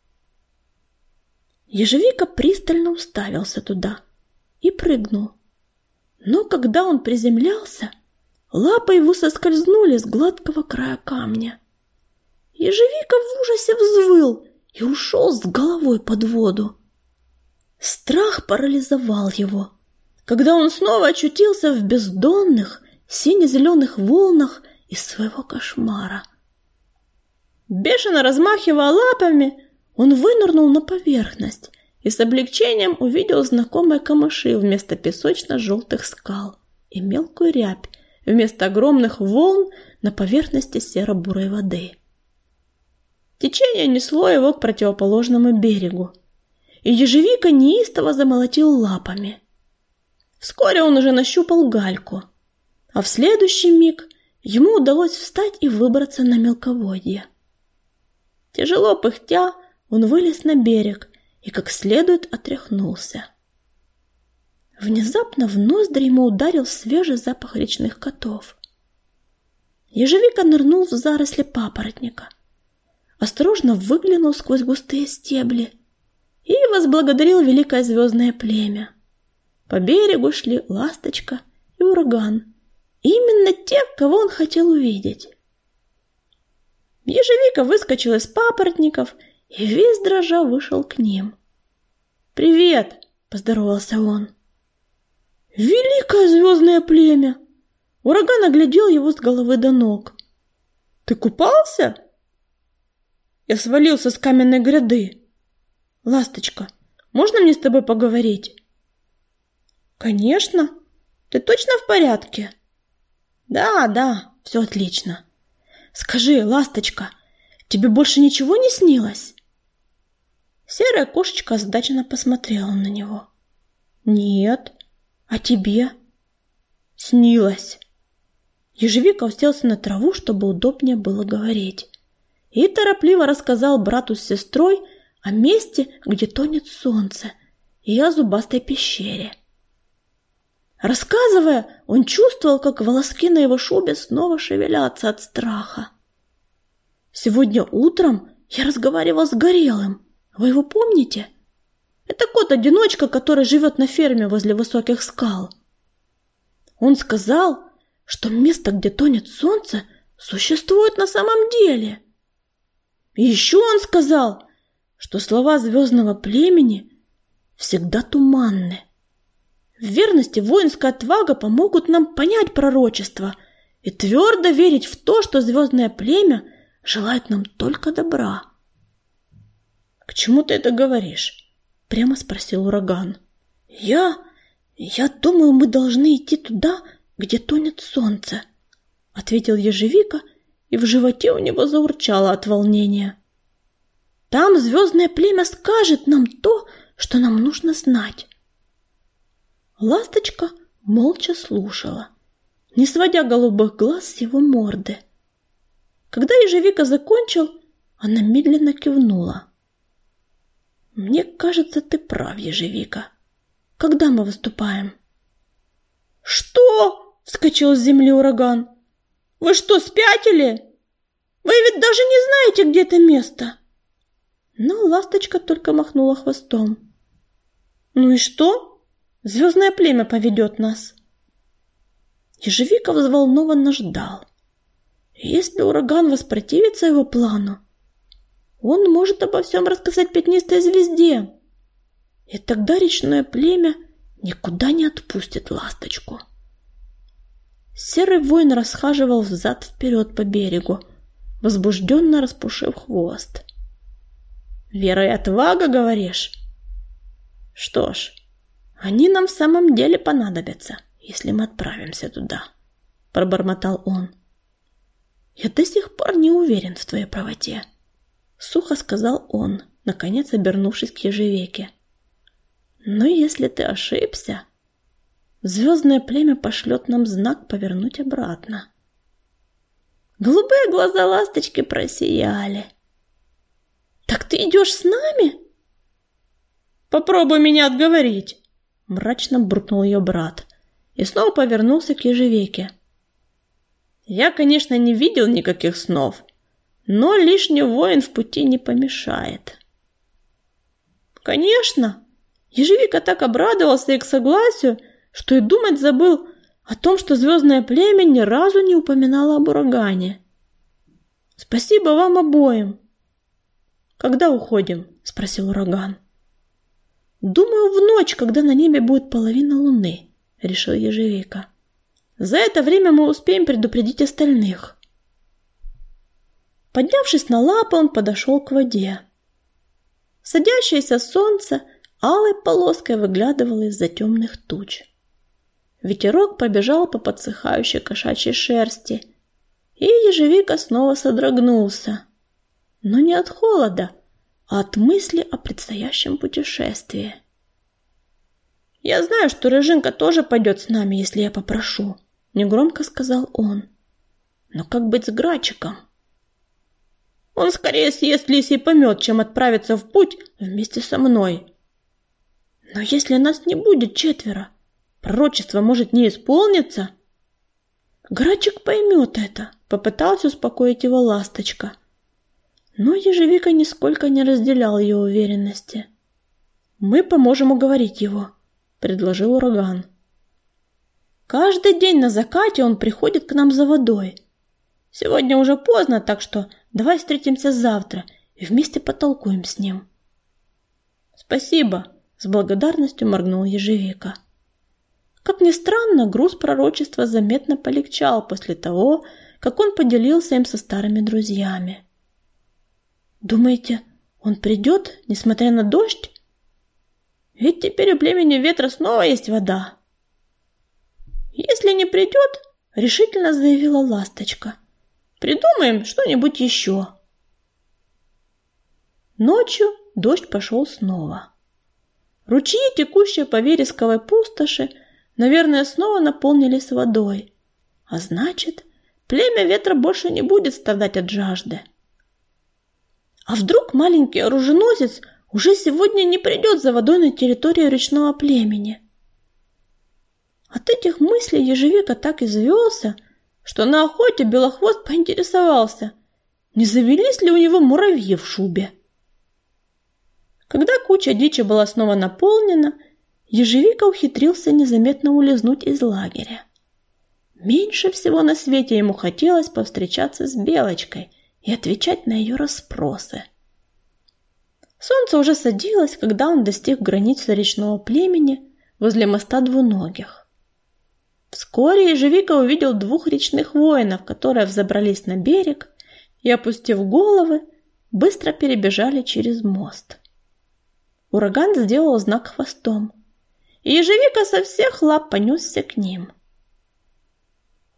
Speaker 1: Ежевика пристально уставился туда и прыгнул. Но когда он приземлялся, лапы его соскользнули с гладкого края камня. Ежевика в ужасе взвыл и ушел с головой под воду. Страх парализовал его, когда он снова очутился в бездонных сине-зеленых волнах из своего кошмара. Бешено размахивая лапами, он вынырнул на поверхность и с облегчением увидел знакомые камыши вместо песочно-желтых скал и мелкую рябь вместо огромных волн на поверхности серо-бурой воды. Течение несло его к противоположному берегу, и ежевика неистово замолотил лапами. Вскоре он уже нащупал гальку, а в следующий миг ему удалось встать и выбраться на мелководье. Тяжело пыхтя, он вылез на берег и как следует отряхнулся. Внезапно в ноздри ему ударил свежий запах речных котов. Ежевика нырнул в заросли папоротника, осторожно выглянул сквозь густые стебли и возблагодарил великое звездное племя. По берегу шли Ласточка и Ураган, именно тех, кого он хотел увидеть. Ежевика выскочил из папоротников и весь дрожа вышел к ним. «Привет!» — поздоровался он. «Великое звездное племя!» Ураган оглядел его с головы до ног. «Ты купался?» «Я свалился с каменной гряды. Ласточка, можно мне с тобой поговорить?» «Конечно. Ты точно в порядке?» «Да, да, все отлично. Скажи, Ласточка, тебе больше ничего не снилось?» Серая кошечка озадаченно посмотрела на него. «Нет. А тебе?» «Снилось». Ежевика уселся на траву, чтобы удобнее было говорить, и торопливо рассказал брату с сестрой о месте, где тонет солнце, и о зубастой пещере. Рассказывая, он чувствовал, как волоски на его шубе снова шевелятся от страха. «Сегодня утром я разговаривал с Горелым. Вы его помните? Это кот-одиночка, который живет на ферме возле высоких скал. Он сказал, что место, где тонет солнце, существует на самом деле. И еще он сказал, что слова звездного племени всегда туманны. В верности воинская отвага помогут нам понять пророчество и твердо верить в то, что звездное племя желает нам только добра». «К чему ты это говоришь?» — прямо спросил Ураган. «Я... я думаю, мы должны идти туда, где тонет солнце. — ответил Ежевика, и в животе у него заурчало от волнения. «Там звездное племя скажет нам то, что нам нужно знать». Ласточка молча слушала, не сводя голубых глаз с его морды. Когда Ежевика закончил, она медленно кивнула. «Мне кажется, ты прав, Ежевика. Когда мы выступаем?» «Что?» — вскочил с земли Ураган. «Вы что, спятили? Вы ведь даже не знаете, где это место!» Но Ласточка только махнула хвостом. «Ну и что? Звездное племя поведет нас!» Ежевика взволнованно ждал. Если Ураган воспротивится его плану, он может обо всем рассказать пятнистой звезде, и тогда речное племя никуда не отпустит Ласточку. Серый воин расхаживал взад-вперед по берегу, возбужденно распушив хвост. «Вера и отвага, говоришь? Что ж, они нам в самом деле понадобятся, если мы отправимся туда», — пробормотал он. «Я до сих пор не уверен в твоей правоте», — сухо сказал он, наконец обернувшись к Ежевике. «Но если ты ошибся, звездное племя пошлет нам знак повернуть обратно». Голубые глаза Ласточки просияли. «Так ты идешь с нами?» «Попробуй меня отговорить», — мрачно буркнул ее брат и снова повернулся к Ежевике. «Я, конечно, не видел никаких снов, но лишний воин в пути не помешает». «Конечно!» Ежевика так обрадовался их согласию, что и думать забыл о том, что звездное племя ни разу не упоминало об урагане. «Спасибо вам обоим!» «Когда уходим?» — спросил Ураган. «Думаю, в ночь, когда на небе будет половина луны», — решил Ежевика. «За это время мы успеем предупредить остальных». Поднявшись на лапы, он подошел к воде. Садящееся солнце алой полоской выглядывало из-за темных туч. Ветерок пробежал по подсыхающей кошачьей шерсти, и Ежевика снова содрогнулся. Но не от холода, а от мысли о предстоящем путешествии. «Я знаю, что Рыжинка тоже пойдет с нами, если я попрошу», — негромко сказал он. «Но как быть с Грачиком? Он скорее съест лисий помет, чем отправится в путь вместе со мной. Но если нас не будет четверо, пророчество может не исполниться». «Грачик поймет это», — попыталась успокоить его Ласточка. Но Ежевика нисколько не разделял ее уверенности. «Мы поможем уговорить его», — предложил Ураган. «Каждый день на закате он приходит к нам за водой. Сегодня уже поздно, так что давай встретимся завтра и вместе потолкуем с ним». «Спасибо», — с благодарностью моргнул Ежевика. Как ни странно, груз пророчества заметно полегчал после того, как он поделился им со старыми друзьями. «Думаете, он придет, несмотря на дождь? Ведь теперь у племени ветра снова есть вода». «Если не придет, — решительно заявила Ласточка, — придумаем что-нибудь еще». Ночью дождь пошел снова. Ручьи, текущие по вересковой пустоши, наверное, снова наполнились водой, а значит, племя ветра больше не будет страдать от жажды. А вдруг маленький оруженосец уже сегодня не придет за водой на территорию речного племени? От этих мыслей Ежевика так извелся, что на охоте Белохвост поинтересовался, не завелись ли у него муравьи в шубе. Когда куча дичи была снова наполнена, Ежевика ухитрился незаметно улизнуть из лагеря. Меньше всего на свете ему хотелось повстречаться с Белочкой и отвечать на ее расспросы. Солнце уже садилось, когда он достиг границы речного племени возле моста двуногих. Вскоре Ежевика увидел двух речных воинов, которые взобрались на берег и, опустив головы, быстро перебежали через мост. Ураган сделал знак хвостом, и Ежевика со всех лап понесся к ним.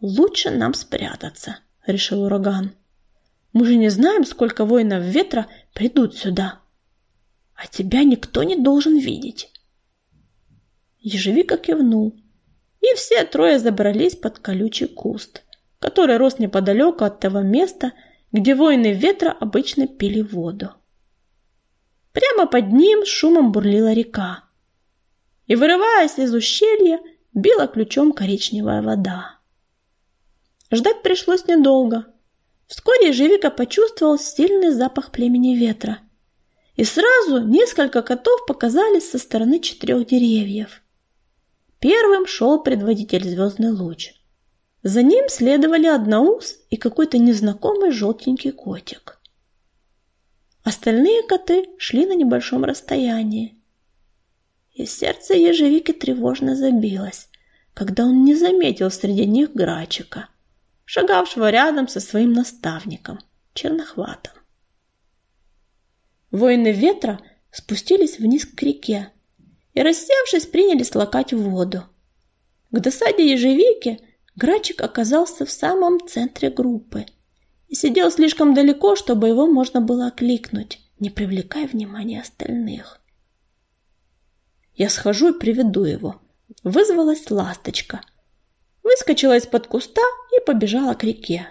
Speaker 1: «Лучше нам спрятаться», — решил Ураган. «Мы же не знаем, сколько воинов ветра придут сюда. А тебя никто не должен видеть». Ежевика кивнул, и все трое забрались под колючий куст, который рос неподалеку от того места, где воины ветра обычно пили воду. Прямо под ним с шумом бурлила река, и, вырываясь из ущелья, била ключом коричневая вода. Ждать пришлось недолго. Вскоре Ежевика почувствовал сильный запах племени ветра, и сразу несколько котов показались со стороны четырех деревьев. Первым шел предводитель Звездный Луч. За ним следовали Одноус и какой-то незнакомый желтенький котик. Остальные коты шли на небольшом расстоянии. И сердце Ежевики тревожно забилось, когда он не заметил среди них Грачика, шагавшего рядом со своим наставником, Чернохватом. Воины ветра спустились вниз к реке и, рассевшись, принялись лакать воду. К досаде Ежевики Грачик оказался в самом центре группы и сидел слишком далеко, чтобы его можно было окликнуть, не привлекая внимания остальных. «Я схожу и приведу его», — вызвалась Ласточка, выскочила из-под куста и побежала к реке.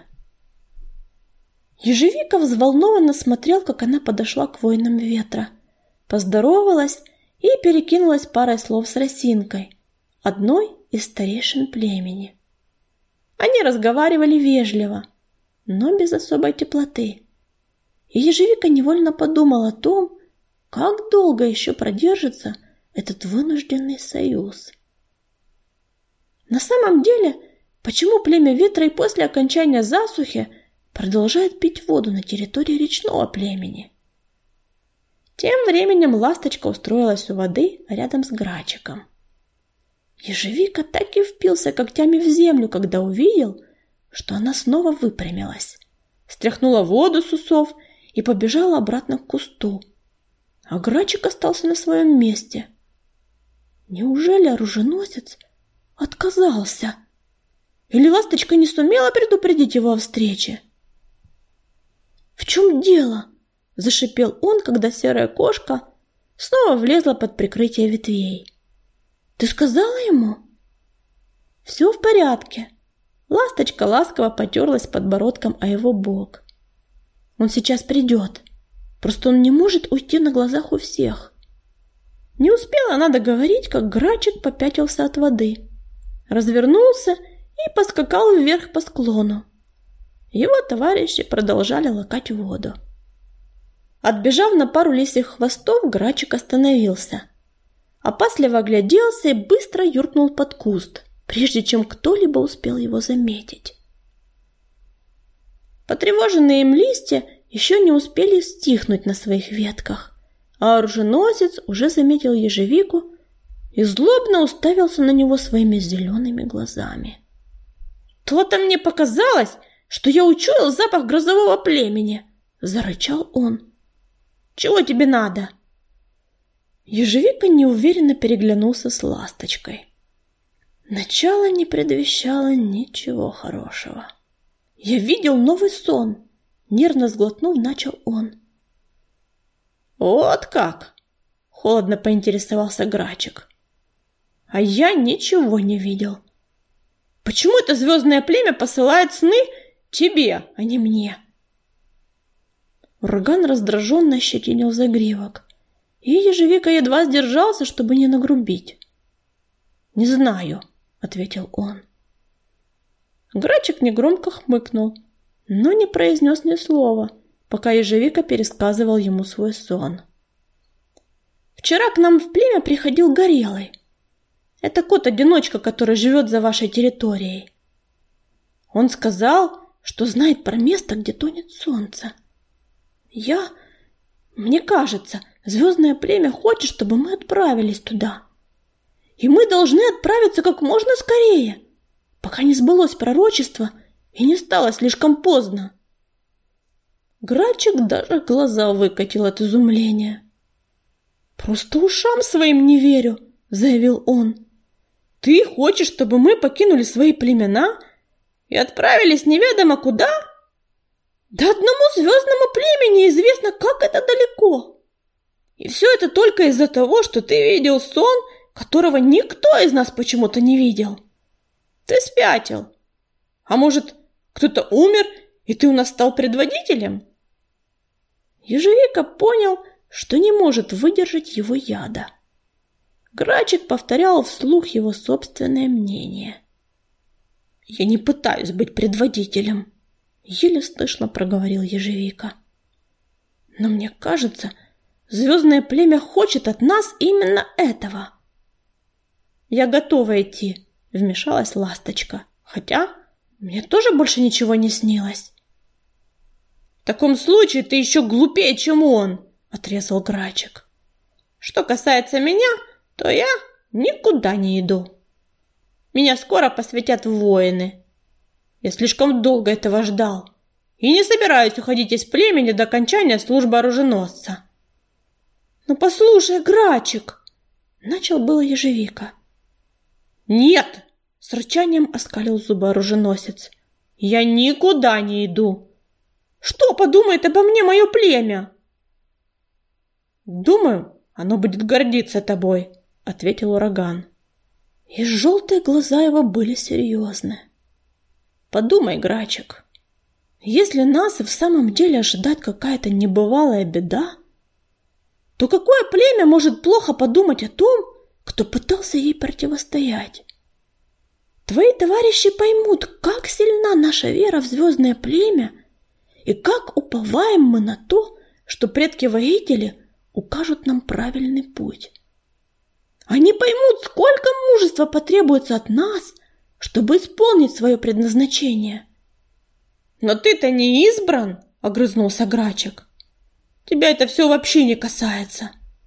Speaker 1: Ежевика взволнованно смотрел, как она подошла к воинам ветра, поздоровалась и перекинулась парой слов с Росинкой, одной из старейшин племени. Они разговаривали вежливо, но без особой теплоты. И Ежевика невольно подумал о том, как долго еще продержится этот вынужденный союз. На самом деле, почему племя ветра и после окончания засухи продолжает пить воду на территории речного племени? Тем временем Ласточка устроилась у воды рядом с Грачиком. Ежевика так и впился когтями в землю, когда увидел, что она снова выпрямилась, стряхнула воду с усов и побежала обратно к кусту, а Грачик остался на своем месте. Неужели оруженосец отказался? Или Ласточка не сумела предупредить его о встрече? «В чем дело?» – зашипел он, когда серая кошка снова влезла под прикрытие ветвей. «Ты сказала ему?» «Все в порядке». Ласточка ласково потерлась подбородком о его бок. «Он сейчас придет. Просто он не может уйти на глазах у всех». Не успела она договорить, как Грачик попятился от воды, развернулся и поскакал вверх по склону. Его товарищи продолжали лакать воду. Отбежав на пару лисьих хвостов, Грачик остановился, опасливо огляделся и быстро юркнул под куст, прежде чем кто-либо успел его заметить. Потревоженные им листья еще не успели стихнуть на своих ветках, а оруженосец уже заметил Ежевику и злобно уставился на него своими зелеными глазами. «То-то мне показалось, что я учуял запах грозового племени!» – зарычал он. «Чего тебе надо?» Ежевика неуверенно переглянулся с Ласточкой. Начало не предвещало ничего хорошего. «Я видел новый сон!» – нервно сглотнув, начал он. «Вот как!» – холодно поинтересовался Грачик. «А я ничего не видел. Почему это звездное племя посылает сны тебе, а не мне?» Ураган раздраженно ощетинил загривок, и Ежевика едва сдержался, чтобы не нагрубить. «Не знаю», — ответил он. Грачик негромко хмыкнул, но не произнес ни слова, пока Ежевика пересказывал ему свой сон. «Вчера к нам в племя приходил Горелый. Это кот-одиночка, который живет за вашей территорией. Он сказал, что знает про место, где тонет солнце. Я... Мне кажется, звездное племя хочет, чтобы мы отправились туда. И мы должны отправиться как можно скорее, пока не сбылось пророчество и не стало слишком поздно». Грачик даже глаза выкатил от изумления. «Просто ушам своим не верю», — заявил он. «Ты хочешь, чтобы мы покинули свои племена и отправились неведомо куда? Да одному звездному племени известно, как это далеко. И все это только из-за того, что ты видел сон, которого никто из нас почему-то не видел. Ты спятил. А может, кто-то умер, и ты у нас стал предводителем? Ежевика понял, что не может выдержать его яда. Грачик повторял вслух его собственное мнение. «Я не пытаюсь быть предводителем», — еле слышно проговорил Ежевика. «Но мне кажется, звездное племя хочет от нас именно этого». «Я готова идти», — вмешалась Ласточка, «хотя мне тоже больше ничего не снилось». «В таком случае ты еще глупее, чем он», — отрезал Грачик. «Что касается меня, то я никуда не иду. Меня скоро посвятят в воины. Я слишком долго этого ждал и не собираюсь уходить из племени до окончания службы оруженосца». «Ну послушай, Грачик!» — начал было Ежевика. «Нет!» — с рычанием оскалил зубы оруженосец. «Я никуда не иду. Что подумает обо мне мое племя?» «Думаю, оно будет гордиться тобой», — ответил Ураган. И желтые глаза его были серьезны. «Подумай, Грачик, если нас и в самом деле ожидает какая-то небывалая беда, то какое племя может плохо подумать о том, кто пытался ей противостоять? Твои товарищи поймут, как сильна наша вера в звездное племя и как уповаем мы на то, что предки-воители укажут нам правильный путь. Они поймут, сколько мужества потребуется от нас, чтобы исполнить свое предназначение». «Но ты-то не избран», — огрызнулся Грачик. «Тебя это все вообще не касается».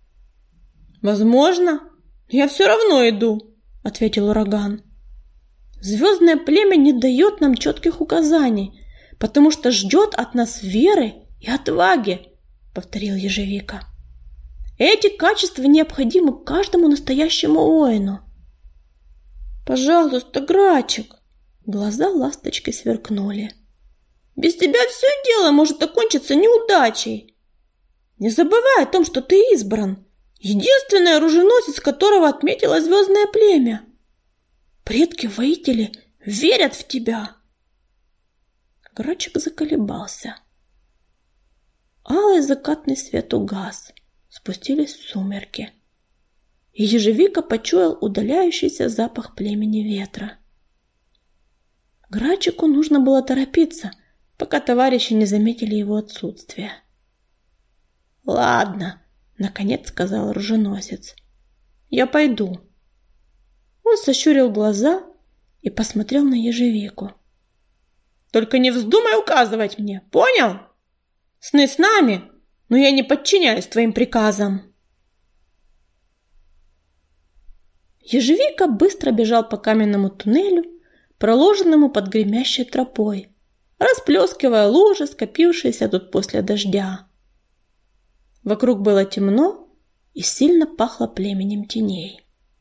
Speaker 1: «Возможно, я все равно иду», — ответил Ураган. «Звездное племя не дает нам четких указаний, потому что ждет от нас веры и отваги», — повторил Ежевика. «Эти качества необходимы каждому настоящему воину». «Пожалуйста, Грачик!» Глаза Ласточки сверкнули. «Без тебя все дело может окончиться неудачей. Не забывай о том, что ты избран, единственный оруженосец, которого отметило звездное племя. Предки-воители верят в тебя». Грачик заколебался. Алый закатный свет угас. Спустились сумерки, и Ежевика почуял удаляющийся запах племени ветра. Грачику нужно было торопиться, пока товарищи не заметили его отсутствие. «Ладно», — наконец сказал оруженосец, — «я пойду». Он сощурил глаза и посмотрел на Ежевику. «Только не вздумай указывать мне, понял? Сны с нами, но я не подчиняюсь твоим приказам». Ежевика быстро бежал по каменному туннелю, проложенному под гремящей тропой, расплескивая лужи, скопившиеся тут после дождя. Вокруг было темно и сильно пахло племенем теней.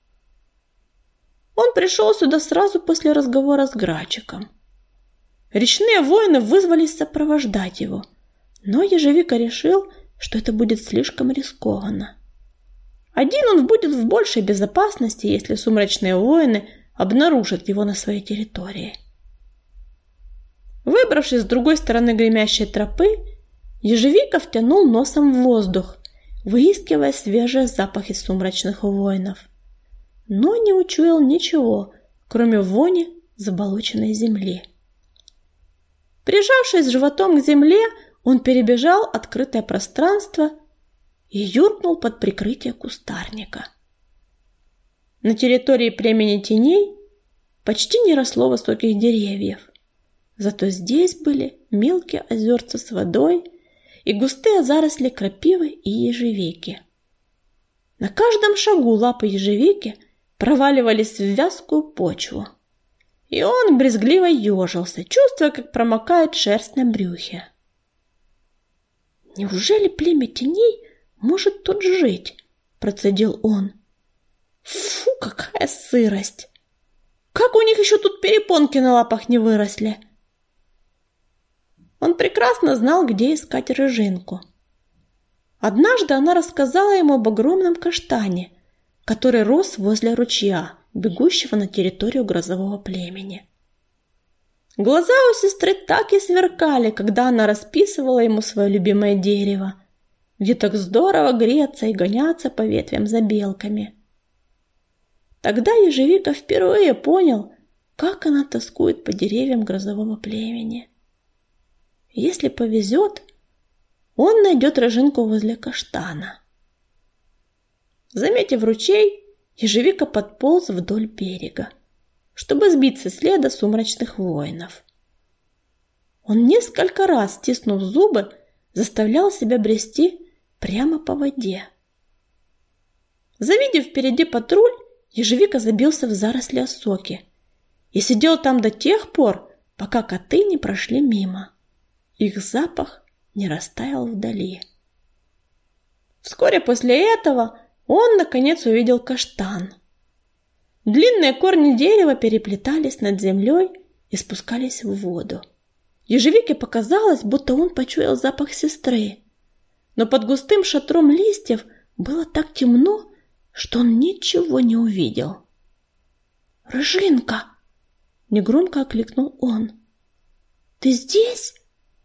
Speaker 1: Он пришел сюда сразу после разговора с Грачиком. Речные воины вызвались сопровождать его, но Ежевика решил, что это будет слишком рискованно. Один он будет в большей безопасности, если сумрачные воины обнаружат его на своей территории. Выбравшись с другой стороны гремящей тропы, Ежевика втянул носом в воздух, выискивая свежие запахи сумрачных воинов, но не учуял ничего, кроме вони заболоченной земли. Прижавшись животом к земле, он перебежал открытое пространство и юркнул под прикрытие кустарника. На территории племени теней почти не росло высоких деревьев, зато здесь были мелкие озерца с водой и густые заросли крапивы и ежевики. На каждом шагу лапы ежевики проваливались в вязкую почву, и он брезгливо ежился, чувствуя, как промокает шерсть на брюхе. «Неужели племя теней может тут жить?» – процедил он. «Фу, какая сырость!» Как у них еще тут перепонки на лапах не выросли? Он прекрасно знал, где искать Рыжинку. Однажды она рассказала ему об огромном каштане, который рос возле ручья, бегущего на территорию грозового племени. Глаза у сестры так и сверкали, когда она расписывала ему свое любимое дерево, где так здорово греться и гоняться по ветвям за белками. Тогда Ежевика впервые понял, как она тоскует по деревьям грозового племени. Если повезет, он найдет Рыжинку возле каштана. Заметив ручей, Ежевика подполз вдоль берега, чтобы сбить со следа сумрачных воинов. Он несколько раз, стиснув зубы, заставлял себя брести прямо по воде. Завидев впереди патруль, Ежевика забился в заросли осоки и сидел там до тех пор, пока коты не прошли мимо. Их запах не растаял вдали. Вскоре после этого он, наконец, увидел каштан. Длинные корни дерева переплетались над землей и спускались в воду. Ежевике показалось, будто он почуял запах сестры, но под густым шатром листьев было так темно, что он ничего не увидел. «Рыжинка!» — негромко окликнул он. «Ты здесь?»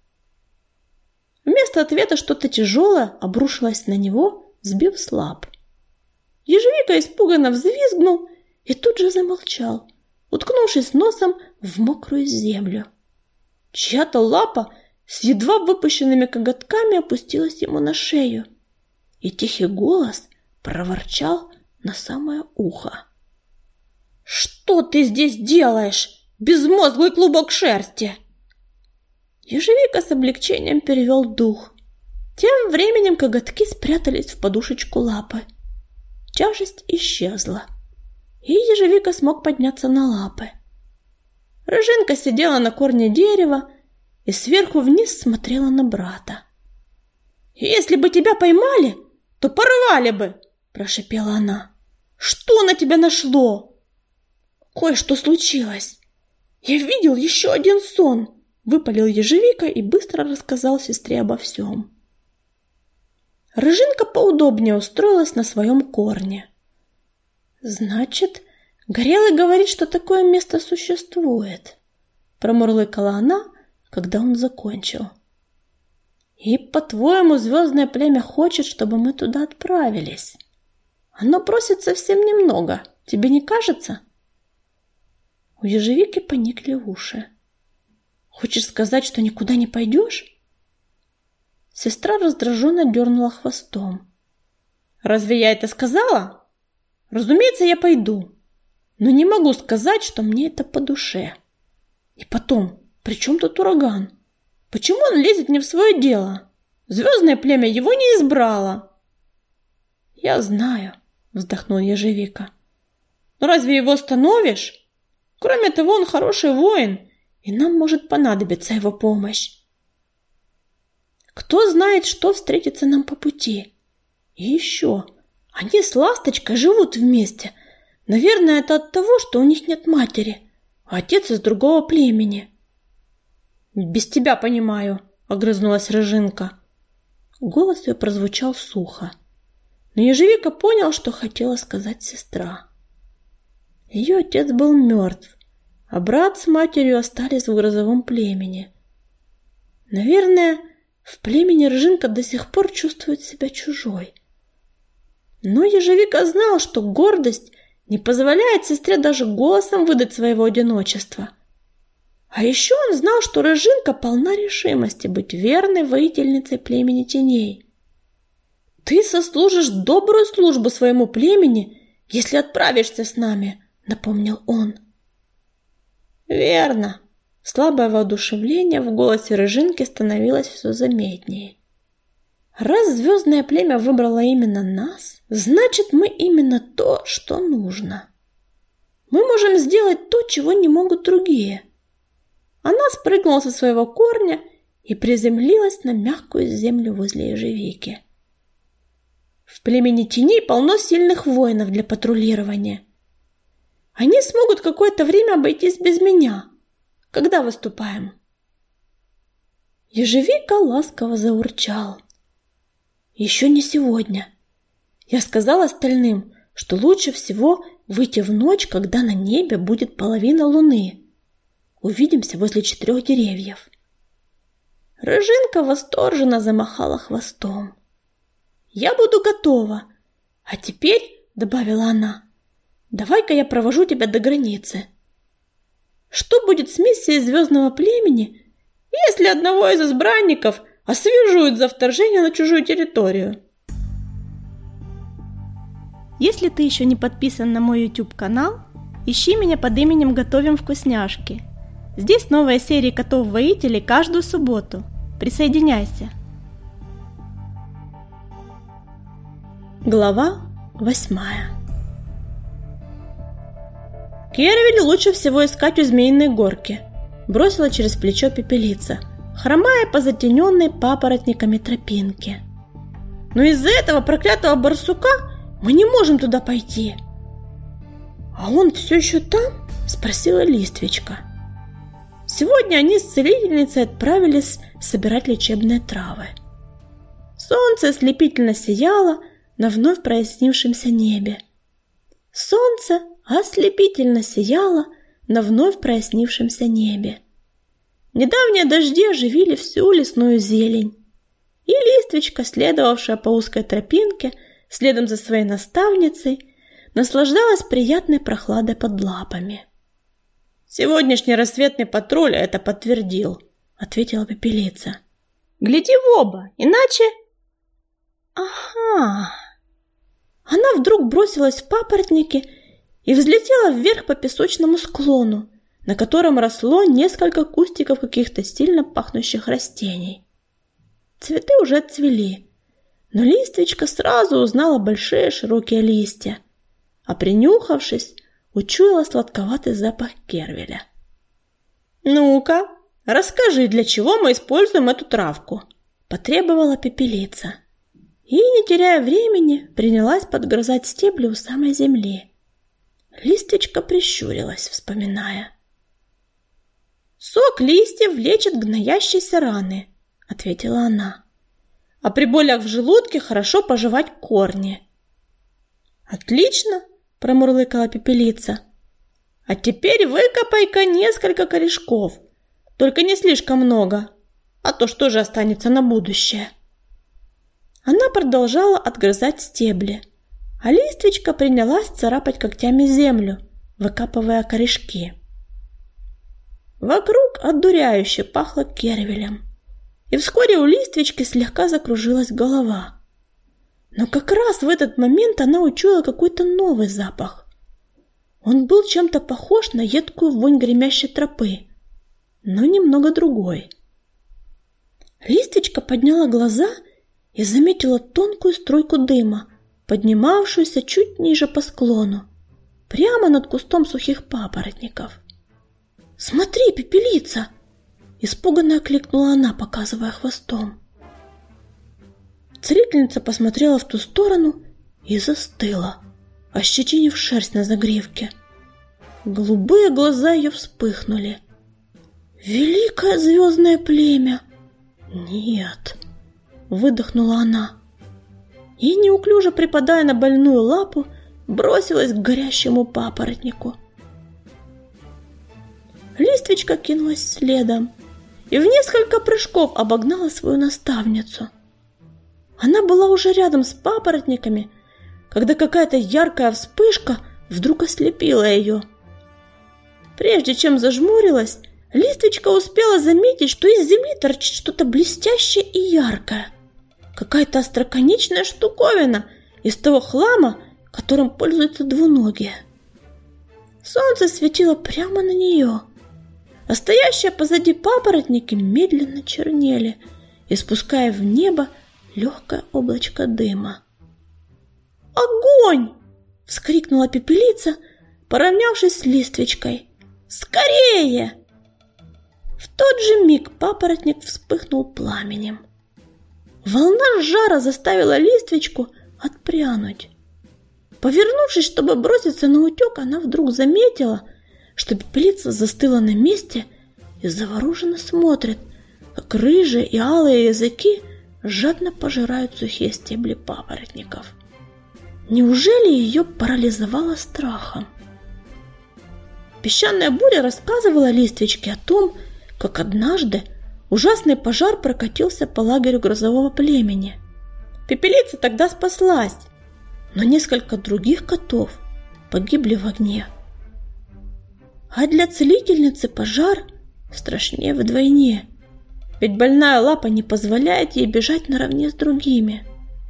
Speaker 1: Вместо ответа что-то тяжелое обрушилось на него, сбив с лап. Ежевика испуганно взвизгнул и тут же замолчал, уткнувшись носом в мокрую землю. Чья-то лапа с едва выпущенными коготками опустилась ему на шею, и тихий голос проворчал на самое ухо. «Что ты здесь делаешь, безмозглый клубок шерсти?» Ежевика с облегчением перевел дух. Тем временем коготки спрятались в подушечку лапы. Тяжесть исчезла, и Ежевика смог подняться на лапы. Рыжинка сидела на корне дерева и сверху вниз смотрела на брата. «Если бы тебя поймали, то порвали бы!» – прошипела она. «Что на тебя нашло?» «Кое-что случилось. Я видел еще один сон!» – выпалил Ежевика и быстро рассказал сестре обо всем. Рыжинка поудобнее устроилась на своем корне. «Значит, Горелый говорит, что такое место существует», – промурлыкала она, когда он закончил. «И, по-твоему, звездное племя хочет, чтобы мы туда отправились? Оно просит совсем немного, тебе не кажется?» У Ежевики поникли уши. «Хочешь сказать, что никуда не пойдешь?» Сестра раздраженно дернула хвостом. «Разве я это сказала? Разумеется, я пойду, но не могу сказать, что мне это по душе. И потом, при чем тут ураган? Почему он лезет не в свое дело? Звездное племя его не избрало». «Я знаю», — вздохнул Ежевика. «Но разве его остановишь? Кроме того, он хороший воин, и нам может понадобиться его помощь. Кто знает, что встретится нам по пути. И еще, они с Ласточкой живут вместе. Наверное, это от того, что у них нет матери, а отец из другого племени». «Без тебя понимаю», — огрызнулась Рыжинка. Голос ее прозвучал сухо, но Ежевика понял, что хотела сказать сестра. Ее отец был мертв, а брат с матерью остались в грозовом племени. Наверное, в племени Рыжинка до сих пор чувствует себя чужой. Но Ежевика знал, что гордость не позволяет сестре даже голосом выдать своего одиночества. А еще он знал, что Рыжинка полна решимости быть верной воительницей племени теней. «Ты сослужишь добрую службу своему племени, если отправишься с нами», — напомнил он. «Верно». Слабое воодушевление в голосе Рыжинки становилось все заметнее. «Раз звездное племя выбрало именно нас, значит, мы именно то, что нужно. Мы можем сделать то, чего не могут другие». Она спрыгнула со своего корня и приземлилась на мягкую землю возле Ежевики. «В племени теней полно сильных воинов для патрулирования. Они смогут какое-то время обойтись без меня. Когда выступаем?» Ежевика ласково заурчал. «Еще не сегодня. Я сказал остальным, что лучше всего выйти в ночь, когда на небе будет половина луны. Увидимся возле четырех деревьев». Рыжинка восторженно замахала хвостом. «Я буду готова. А теперь, — добавила она, — давай-ка я провожу тебя до границы. Что будет с миссией звездного племени, если одного из избранников освежуют за вторжение на чужую территорию?»
Speaker 2: Если ты еще не подписан на мой YouTube-канал, ищи меня под именем Готовим Вкусняшки. Здесь новые серии котов-воителей каждую субботу. Присоединяйся!
Speaker 1: Глава восьмая. «Кервиль лучше всего искать у Змеиной горки», — бросила через плечо Пепелица, хромая по затененной папоротниками тропинке. «Но из-за этого проклятого барсука мы не можем туда пойти». «А он все еще там?» — спросила Листвичка. Сегодня они с целительницей отправились собирать лечебные травы. Солнце ослепительно сияло на вновь прояснившемся небе. Солнце ослепительно сияло на вновь прояснившемся небе. Недавние дожди оживили всю лесную зелень, и Листвичка, следовавшая по узкой тропинке следом за своей наставницей, наслаждалась приятной прохладой под лапами. «Сегодняшний рассветный патруль это подтвердил», — ответила Пепелица. «Гляди в оба, иначе...» «Ага...» Она вдруг бросилась в папоротники и взлетела вверх по песочному склону, на котором росло несколько кустиков каких-то сильно пахнущих растений. Цветы уже отцвели, но Листвичка сразу узнала большие широкие листья, а принюхавшись, учуяла сладковатый запах кервеля. «Ну-ка, расскажи, для чего мы используем эту травку?» – потребовала Пепелица. И, не теряя времени, принялась подгрызать стебли у самой земли. Листвичка прищурилась, вспоминая. «Сок листьев лечит гноящиеся раны», — ответила она. «А при болях в желудке хорошо пожевать корни». «Отлично!» — промурлыкала Пепелица. «А теперь выкопай-ка несколько корешков, только не слишком много, а то что же останется на будущее?» Она продолжала отгрызать стебли, а Листвичка принялась царапать когтями землю, выкапывая корешки. Вокруг одуряюще пахло кервелем, и вскоре у Листвички слегка закружилась голова. Но как раз в этот момент она учуяла какой-то новый запах. Он был чем-то похож на едкую вонь гремящей тропы, но немного другой. Листвичка подняла глаза и заметила тонкую струйку дыма, поднимавшуюся чуть ниже по склону, прямо над кустом сухих папоротников. «Смотри, Пепелица!» — испуганно окликнула она, показывая хвостом. Целительница посмотрела в ту сторону и застыла, ощетинив шерсть на загривке. Голубые глаза ее вспыхнули. «Великое звездное племя!» «Нет!» — выдохнула она. И, неуклюже припадая на больную лапу, бросилась к горящему папоротнику. Листвичка кинулась следом и в несколько прыжков обогнала свою наставницу. Она была уже рядом с папоротниками, когда какая-то яркая вспышка вдруг ослепила ее. Прежде чем зажмурилась, Листвичка успела заметить, что из земли торчит что-то блестящее и яркое. Какая-то остроконечная штуковина из того хлама, которым пользуются двуногие. Солнце светило прямо на нее, а стоящие позади папоротники медленно чернели, испуская в небо легкое облачко дыма. «Огонь!» — вскрикнула Пепелица, поравнявшись с Листвичкой. «Скорее!» В тот же миг папоротник вспыхнул пламенем. Волна жара заставила Листвичку отпрянуть. Повернувшись, чтобы броситься на утек, она вдруг заметила, что пепелица застыла на месте и завороженно смотрит, как рыжие и алые языки жадно пожирают сухие стебли папоротников. Неужели ее парализовало страхом? Песчаная буря рассказывала Листвичке о том, как однажды ужасный пожар прокатился по лагерю грозового племени. Пепелица тогда спаслась, но несколько других котов погибли в огне. А для целительницы пожар страшнее вдвойне, ведь больная лапа не позволяет ей бежать наравне с другими.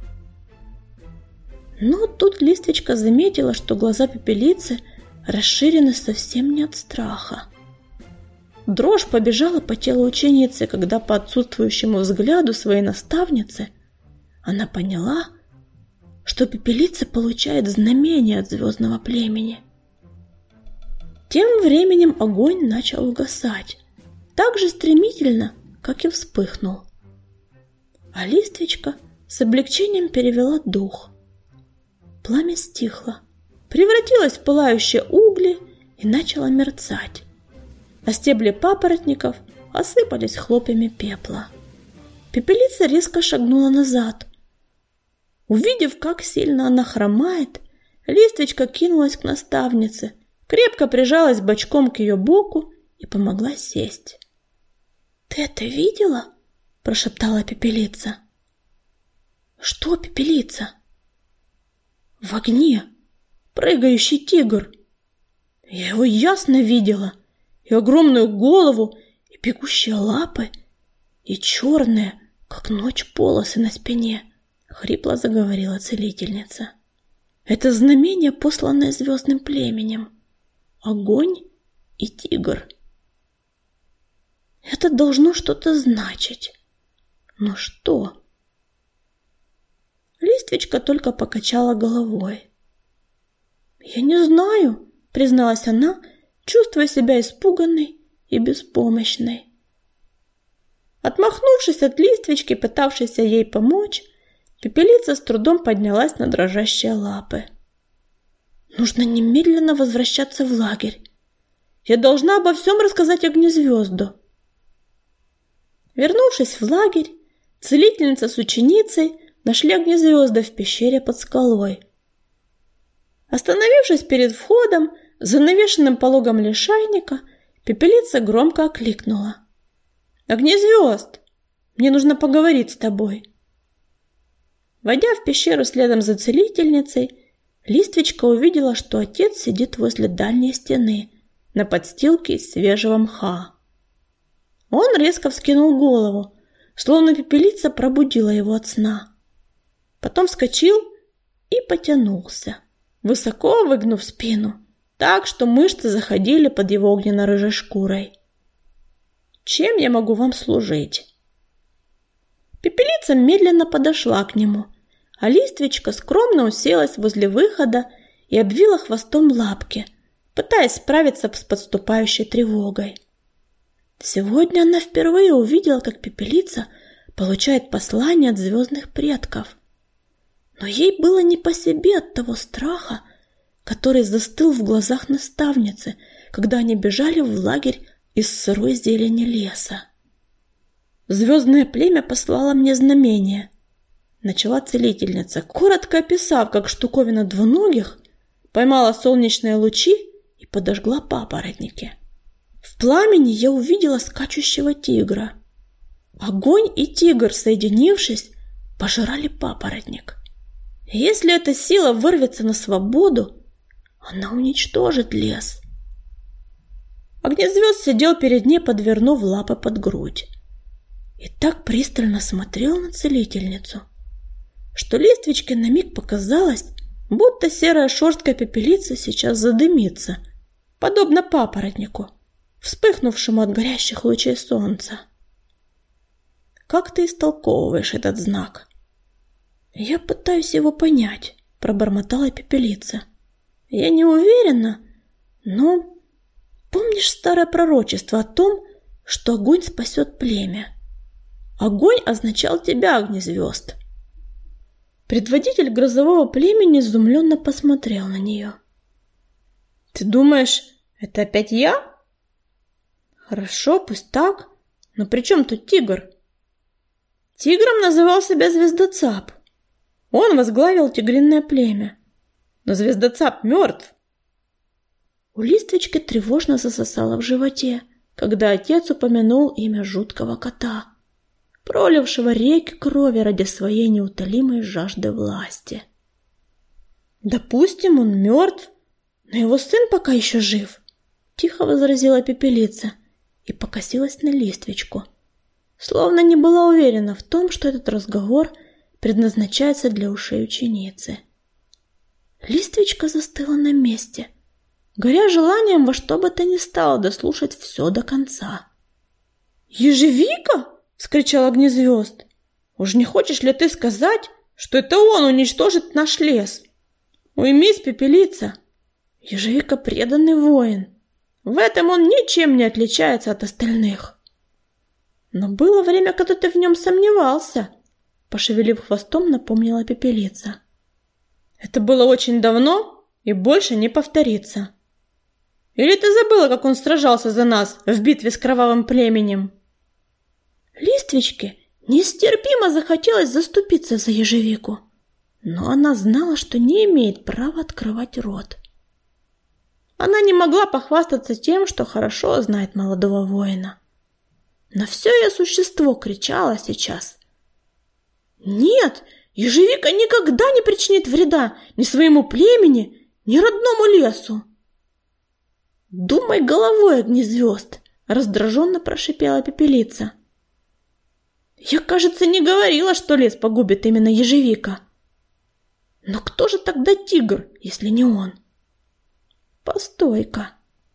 Speaker 1: Но тут Листвичка заметила, что глаза пепелицы расширены совсем не от страха. Дрожь побежала по телу ученицы, когда по отсутствующему взгляду своей наставницы она поняла, что пепелица получает знамение от звездного племени. Тем временем огонь начал угасать, так же стремительно, как и вспыхнул. А Листвичка с облегчением перевела дух. Пламя стихло, превратилось в пылающие угли и начало мерцать, а стебли папоротников осыпались хлопьями пепла. Пепелица резко шагнула назад. Увидев, как сильно она хромает, Листвичка кинулась к наставнице, крепко прижалась бочком к ее боку и помогла сесть. «Ты это видела?» – прошептала пепелица. «Что, пепелица?» «В огне прыгающий тигр. Я его ясно видела, и огромную голову, и бегущие лапы, и черные, как ночь, полосы на спине», — хрипло заговорила целительница. «Это знамение, посланное звездным племенем. Огонь и тигр. Это должно что-то значить. Но что?» Листвичка только покачала головой. «Я не знаю», — призналась она, чувствуя себя испуганной и беспомощной. Отмахнувшись от Листвички, пытавшейся ей помочь, пепелица с трудом поднялась на дрожащие лапы. «Нужно немедленно возвращаться в лагерь. Я должна обо всем рассказать Огнезвезду». Вернувшись в лагерь, целительница с ученицей нашли Огнезвезда в пещере под скалой. Остановившись перед входом, за навешенным пологом лишайника, пепелица громко окликнула: «Огнезвезд, мне нужно поговорить с тобой». Войдя в пещеру следом за целительницей, Листвичка увидела, что отец сидит возле дальней стены на подстилке из свежего мха. Он резко вскинул голову, словно пепелица пробудила его от сна. Потом вскочил и потянулся, высоко выгнув спину, так что мышцы заходили под его огненно-рыжей шкурой. «Чем я могу вам служить?» Пепелица медленно подошла к нему, а Листвичка скромно уселась возле выхода и обвила хвостом лапки, пытаясь справиться с подступающей тревогой. Сегодня она впервые увидела, как пепелица получает послание от звездных предков. Но ей было не по себе от того страха, который застыл в глазах наставницы, когда они бежали в лагерь из сырой зелени леса. «Звездное племя послало мне знамение», — начала целительница, коротко описав, как штуковина двуногих поймала солнечные лучи и подожгла папоротники. «В пламени я увидела скачущего тигра. Огонь и тигр, соединившись, пожирали папоротник. Если эта сила вырвется на свободу, она уничтожит лес». Огнезвезд сидел перед ней, подвернув лапы под грудь, и так пристально смотрел на целительницу, что Листвичке на миг показалось, будто серая шерстка пепелицы сейчас задымится, подобно папоротнику, вспыхнувшему от горящих лучей солнца. «Как ты истолковываешь этот знак?» «Я пытаюсь его понять», — пробормотала пепелица. «Я не уверена, но помнишь старое пророчество о том, что огонь спасет племя? Огонь означал тебя, Огнезвезд». Предводитель грозового племени изумленно посмотрел на нее. «Ты думаешь, это опять я?» «Хорошо, пусть так. Но при чем тут тигр?» Тигром называл себя Звездоцап. Он возглавил тигриное племя. Но Звездоцап мертв. У Листвички тревожно засосало в животе, когда отец упомянул имя жуткого кота, пролившего реки крови ради своей неутолимой жажды власти. «Допустим, он мертв, но его сын пока еще жив», — тихо возразила Пепелица и покосилась на Листвичку, словно не была уверена в том, что этот разговор предназначается для ушей ученицы. Листвичка застыла на месте, горя желанием во что бы то ни стало дослушать все до конца. «Ежевика?» — вскричал Огнезвезд. «Уж не хочешь ли ты сказать, что это он уничтожит наш лес? Уймись, Пепелица! Ежевика преданный воин. В этом он ничем не отличается от остальных». «Но было время, когда ты в нем сомневался», — пошевелив хвостом, напомнила Пепелица. «Это было очень давно и больше не повторится. Или ты забыла, как он сражался за нас в битве с кровавым племенем?» Листвичке нестерпимо захотелось заступиться за Ежевику, но она знала, что не имеет права открывать рот. Она не могла похвастаться тем, что хорошо знает молодого воина. Но все ее существо кричало сейчас: «Нет, Ежевика никогда не причинит вреда ни своему племени, ни родному лесу!» «Думай головой, Огнезвезд!» — раздраженно прошипела Пепелица. «Я, кажется, не говорила, что лес погубит именно Ежевика. Но кто же тогда тигр, если не он?» «Постой-ка.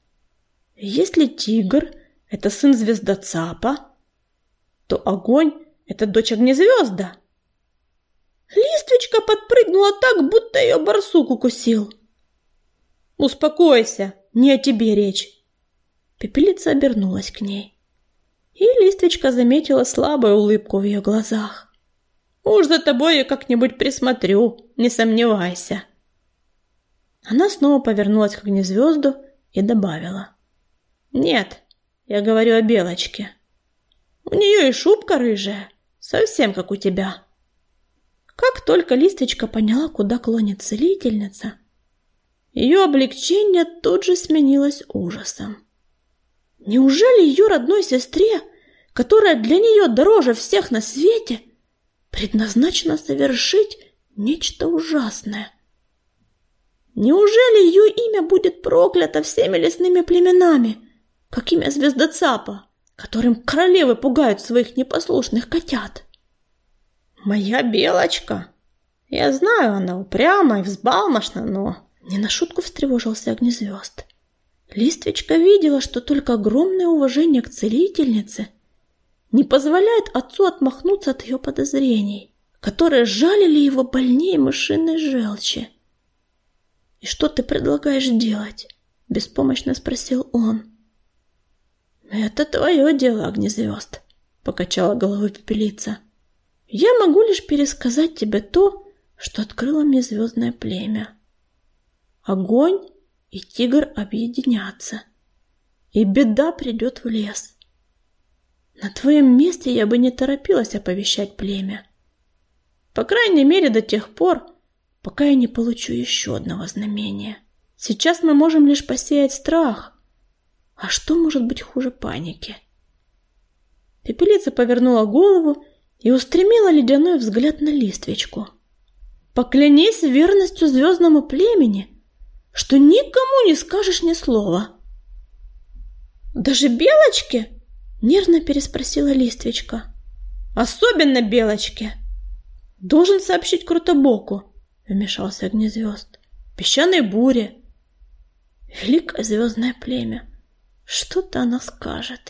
Speaker 1: Если тигр — это сын Звездоцапа, то огонь — это дочь Огнезвезда». Листвичка подпрыгнула так, будто ее барсук укусил. «Успокойся, не о тебе речь». Пепелица обернулась к ней, и Листвичка заметила слабую улыбку в ее глазах. «Уж за тобой я как-нибудь присмотрю, не сомневайся». Она снова повернулась к Огнезвезду и добавила: «Нет, я говорю о Белочке. У нее и шубка рыжая, совсем как у тебя». Как только Листвичка поняла, куда клонит целительница, ее облегчение тут же сменилось ужасом. Неужели ее родной сестре, которая для нее дороже всех на свете, предназначено совершить нечто ужасное? Неужели ее имя будет проклято всеми лесными племенами, как имя Звездоцапа, которым королевы пугают своих непослушных котят? «Моя Белочка! Я знаю, она упряма и взбалмошна, но...» Не на шутку встревожился Огнезвезд. Листвичка видела, что только огромное уважение к целительнице не позволяет отцу отмахнуться от ее подозрений, которые жалили его больнее мышиной желчи. «И что ты предлагаешь делать?» — беспомощно спросил он. «Это твое дело, Огнезвезд», — покачала головой Пепелица. «Я могу лишь пересказать тебе то, что открыло мне звездное племя. Огонь и тигр объединятся, и беда придет в лес. На твоем месте я бы не торопилась оповещать племя. По крайней мере, до тех пор, пока я не получу еще одного знамения. Сейчас мы можем лишь посеять страх. А что может быть хуже паники?» Пепелица повернула голову и устремила ледяной взгляд на Листвичку. «Поклянись верностью звездному племени, что никому не скажешь ни слова». «Даже Белочке?» — нервно переспросила Листвичка. «Особенно Белочке!» «Должен сообщить Крутобоку», — вмешался Огнезвезд. «Песчаной буре. Великое звездное племя. Что-то она скажет».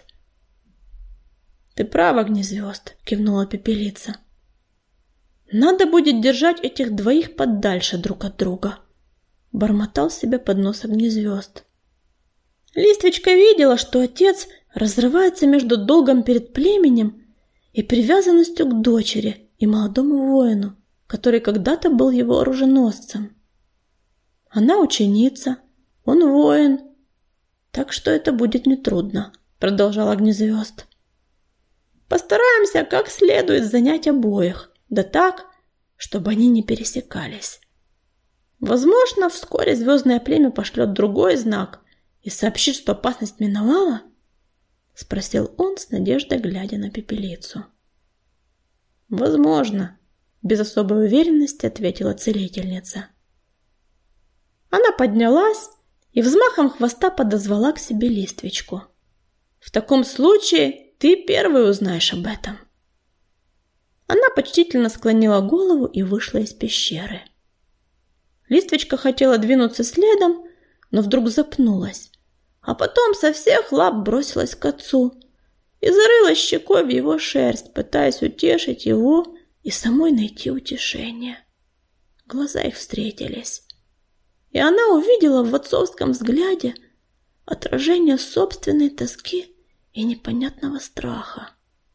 Speaker 1: «Ты прав, Огнезвезд», — кивнула Пепелица. «Надо будет держать этих двоих подальше друг от друга», — бормотал себе под нос Огнезвезд. Листвичка видела, что отец разрывается между долгом перед племенем и привязанностью к дочери и молодому воину, который когда-то был его оруженосцем. Она ученица, он воин, так что это будет нетрудно, продолжал Огнезвезд. Постараемся как следует занять обоих, да так, чтобы они не пересекались. Возможно, вскоре звездное племя пошлет другой знак и сообщит, что опасность миновала? Спросил он с надеждой, глядя на Пепелицу. Возможно, без особой уверенности ответила целительница. Она поднялась и взмахом хвоста подозвала к себе Листвичку. В таком случае ты первый узнаешь об этом. Она почтительно склонила голову и вышла из пещеры. Листвичка хотела двинуться следом, но вдруг запнулась, а потом со всех лап бросилась к отцу и зарылась щекой в его шерсть, пытаясь утешить его и самой найти утешение. Глаза их встретились, и она увидела в отцовском взгляде отражение собственной тоски и непонятного страха.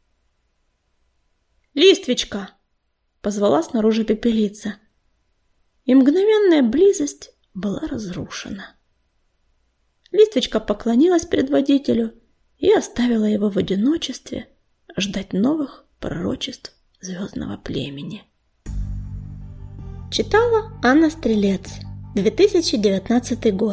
Speaker 1: «Листвичка!» — позвала снаружи Пепелица, и мгновенная близость была разрушена. Листвичка поклонилась предводителю и оставила его в одиночестве ждать новых пророчеств звездного племени. Читала Анна Стрелец, две тысячи девятнадцатый год.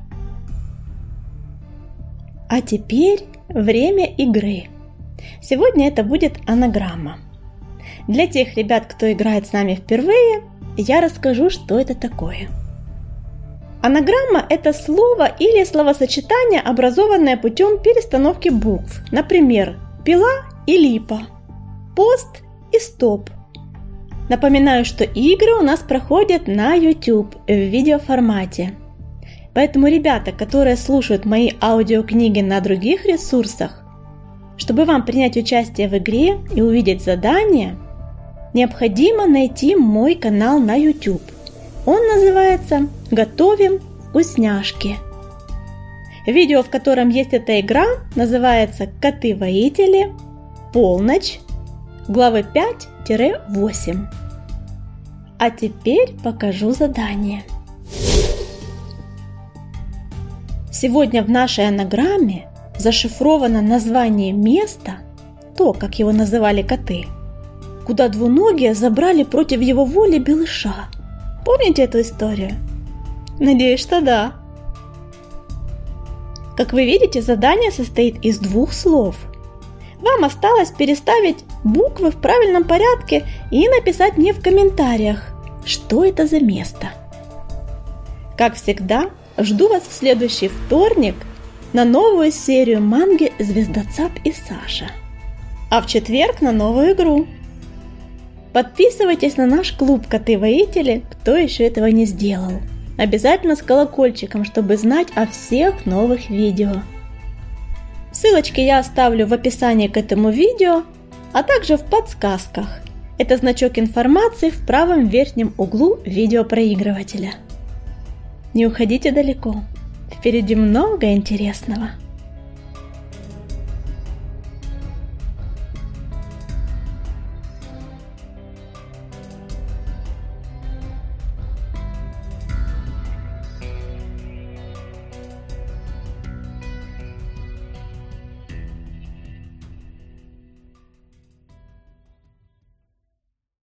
Speaker 1: А теперь время игры. Сегодня это будет анаграмма. Для тех ребят, кто играет с нами впервые, я расскажу, что это такое. Анаграмма – это слово или словосочетание, образованное путем перестановки букв. Например, пила и липа, пост и стоп. Напоминаю, что игры у нас проходят на YouTube в видеоформате. Поэтому ребята, которые слушают мои аудиокниги на других ресурсах, чтобы вам принять участие в игре и увидеть задания, необходимо найти мой канал на YouTube. Он называется «Готовим вкусняшки». Видео, в котором есть эта игра, называется «Коты-воители. Полночь. Главы пять-восемь». А теперь покажу задание. Сегодня в нашей анаграмме зашифровано название места, то, как его называли коты, куда двуногие забрали против его воли Белыша. Помните эту историю? Надеюсь, что да. Как вы видите, задание состоит из двух слов. Вам осталось переставить буквы в правильном порядке и написать мне в комментариях, что это за место. Как всегда, жду вас в следующий вторник на новую серию манги «Звездоцап и Саша», а в четверг на новую игру. Подписывайтесь на наш клуб «Коты-воители», кто еще этого не сделал. Обязательно с колокольчиком, чтобы знать о всех новых видео. Ссылочки я оставлю в описании к этому видео, а также в подсказках. Это значок информации в правом верхнем углу видеопроигрывателя. Не уходите далеко, впереди много интересного.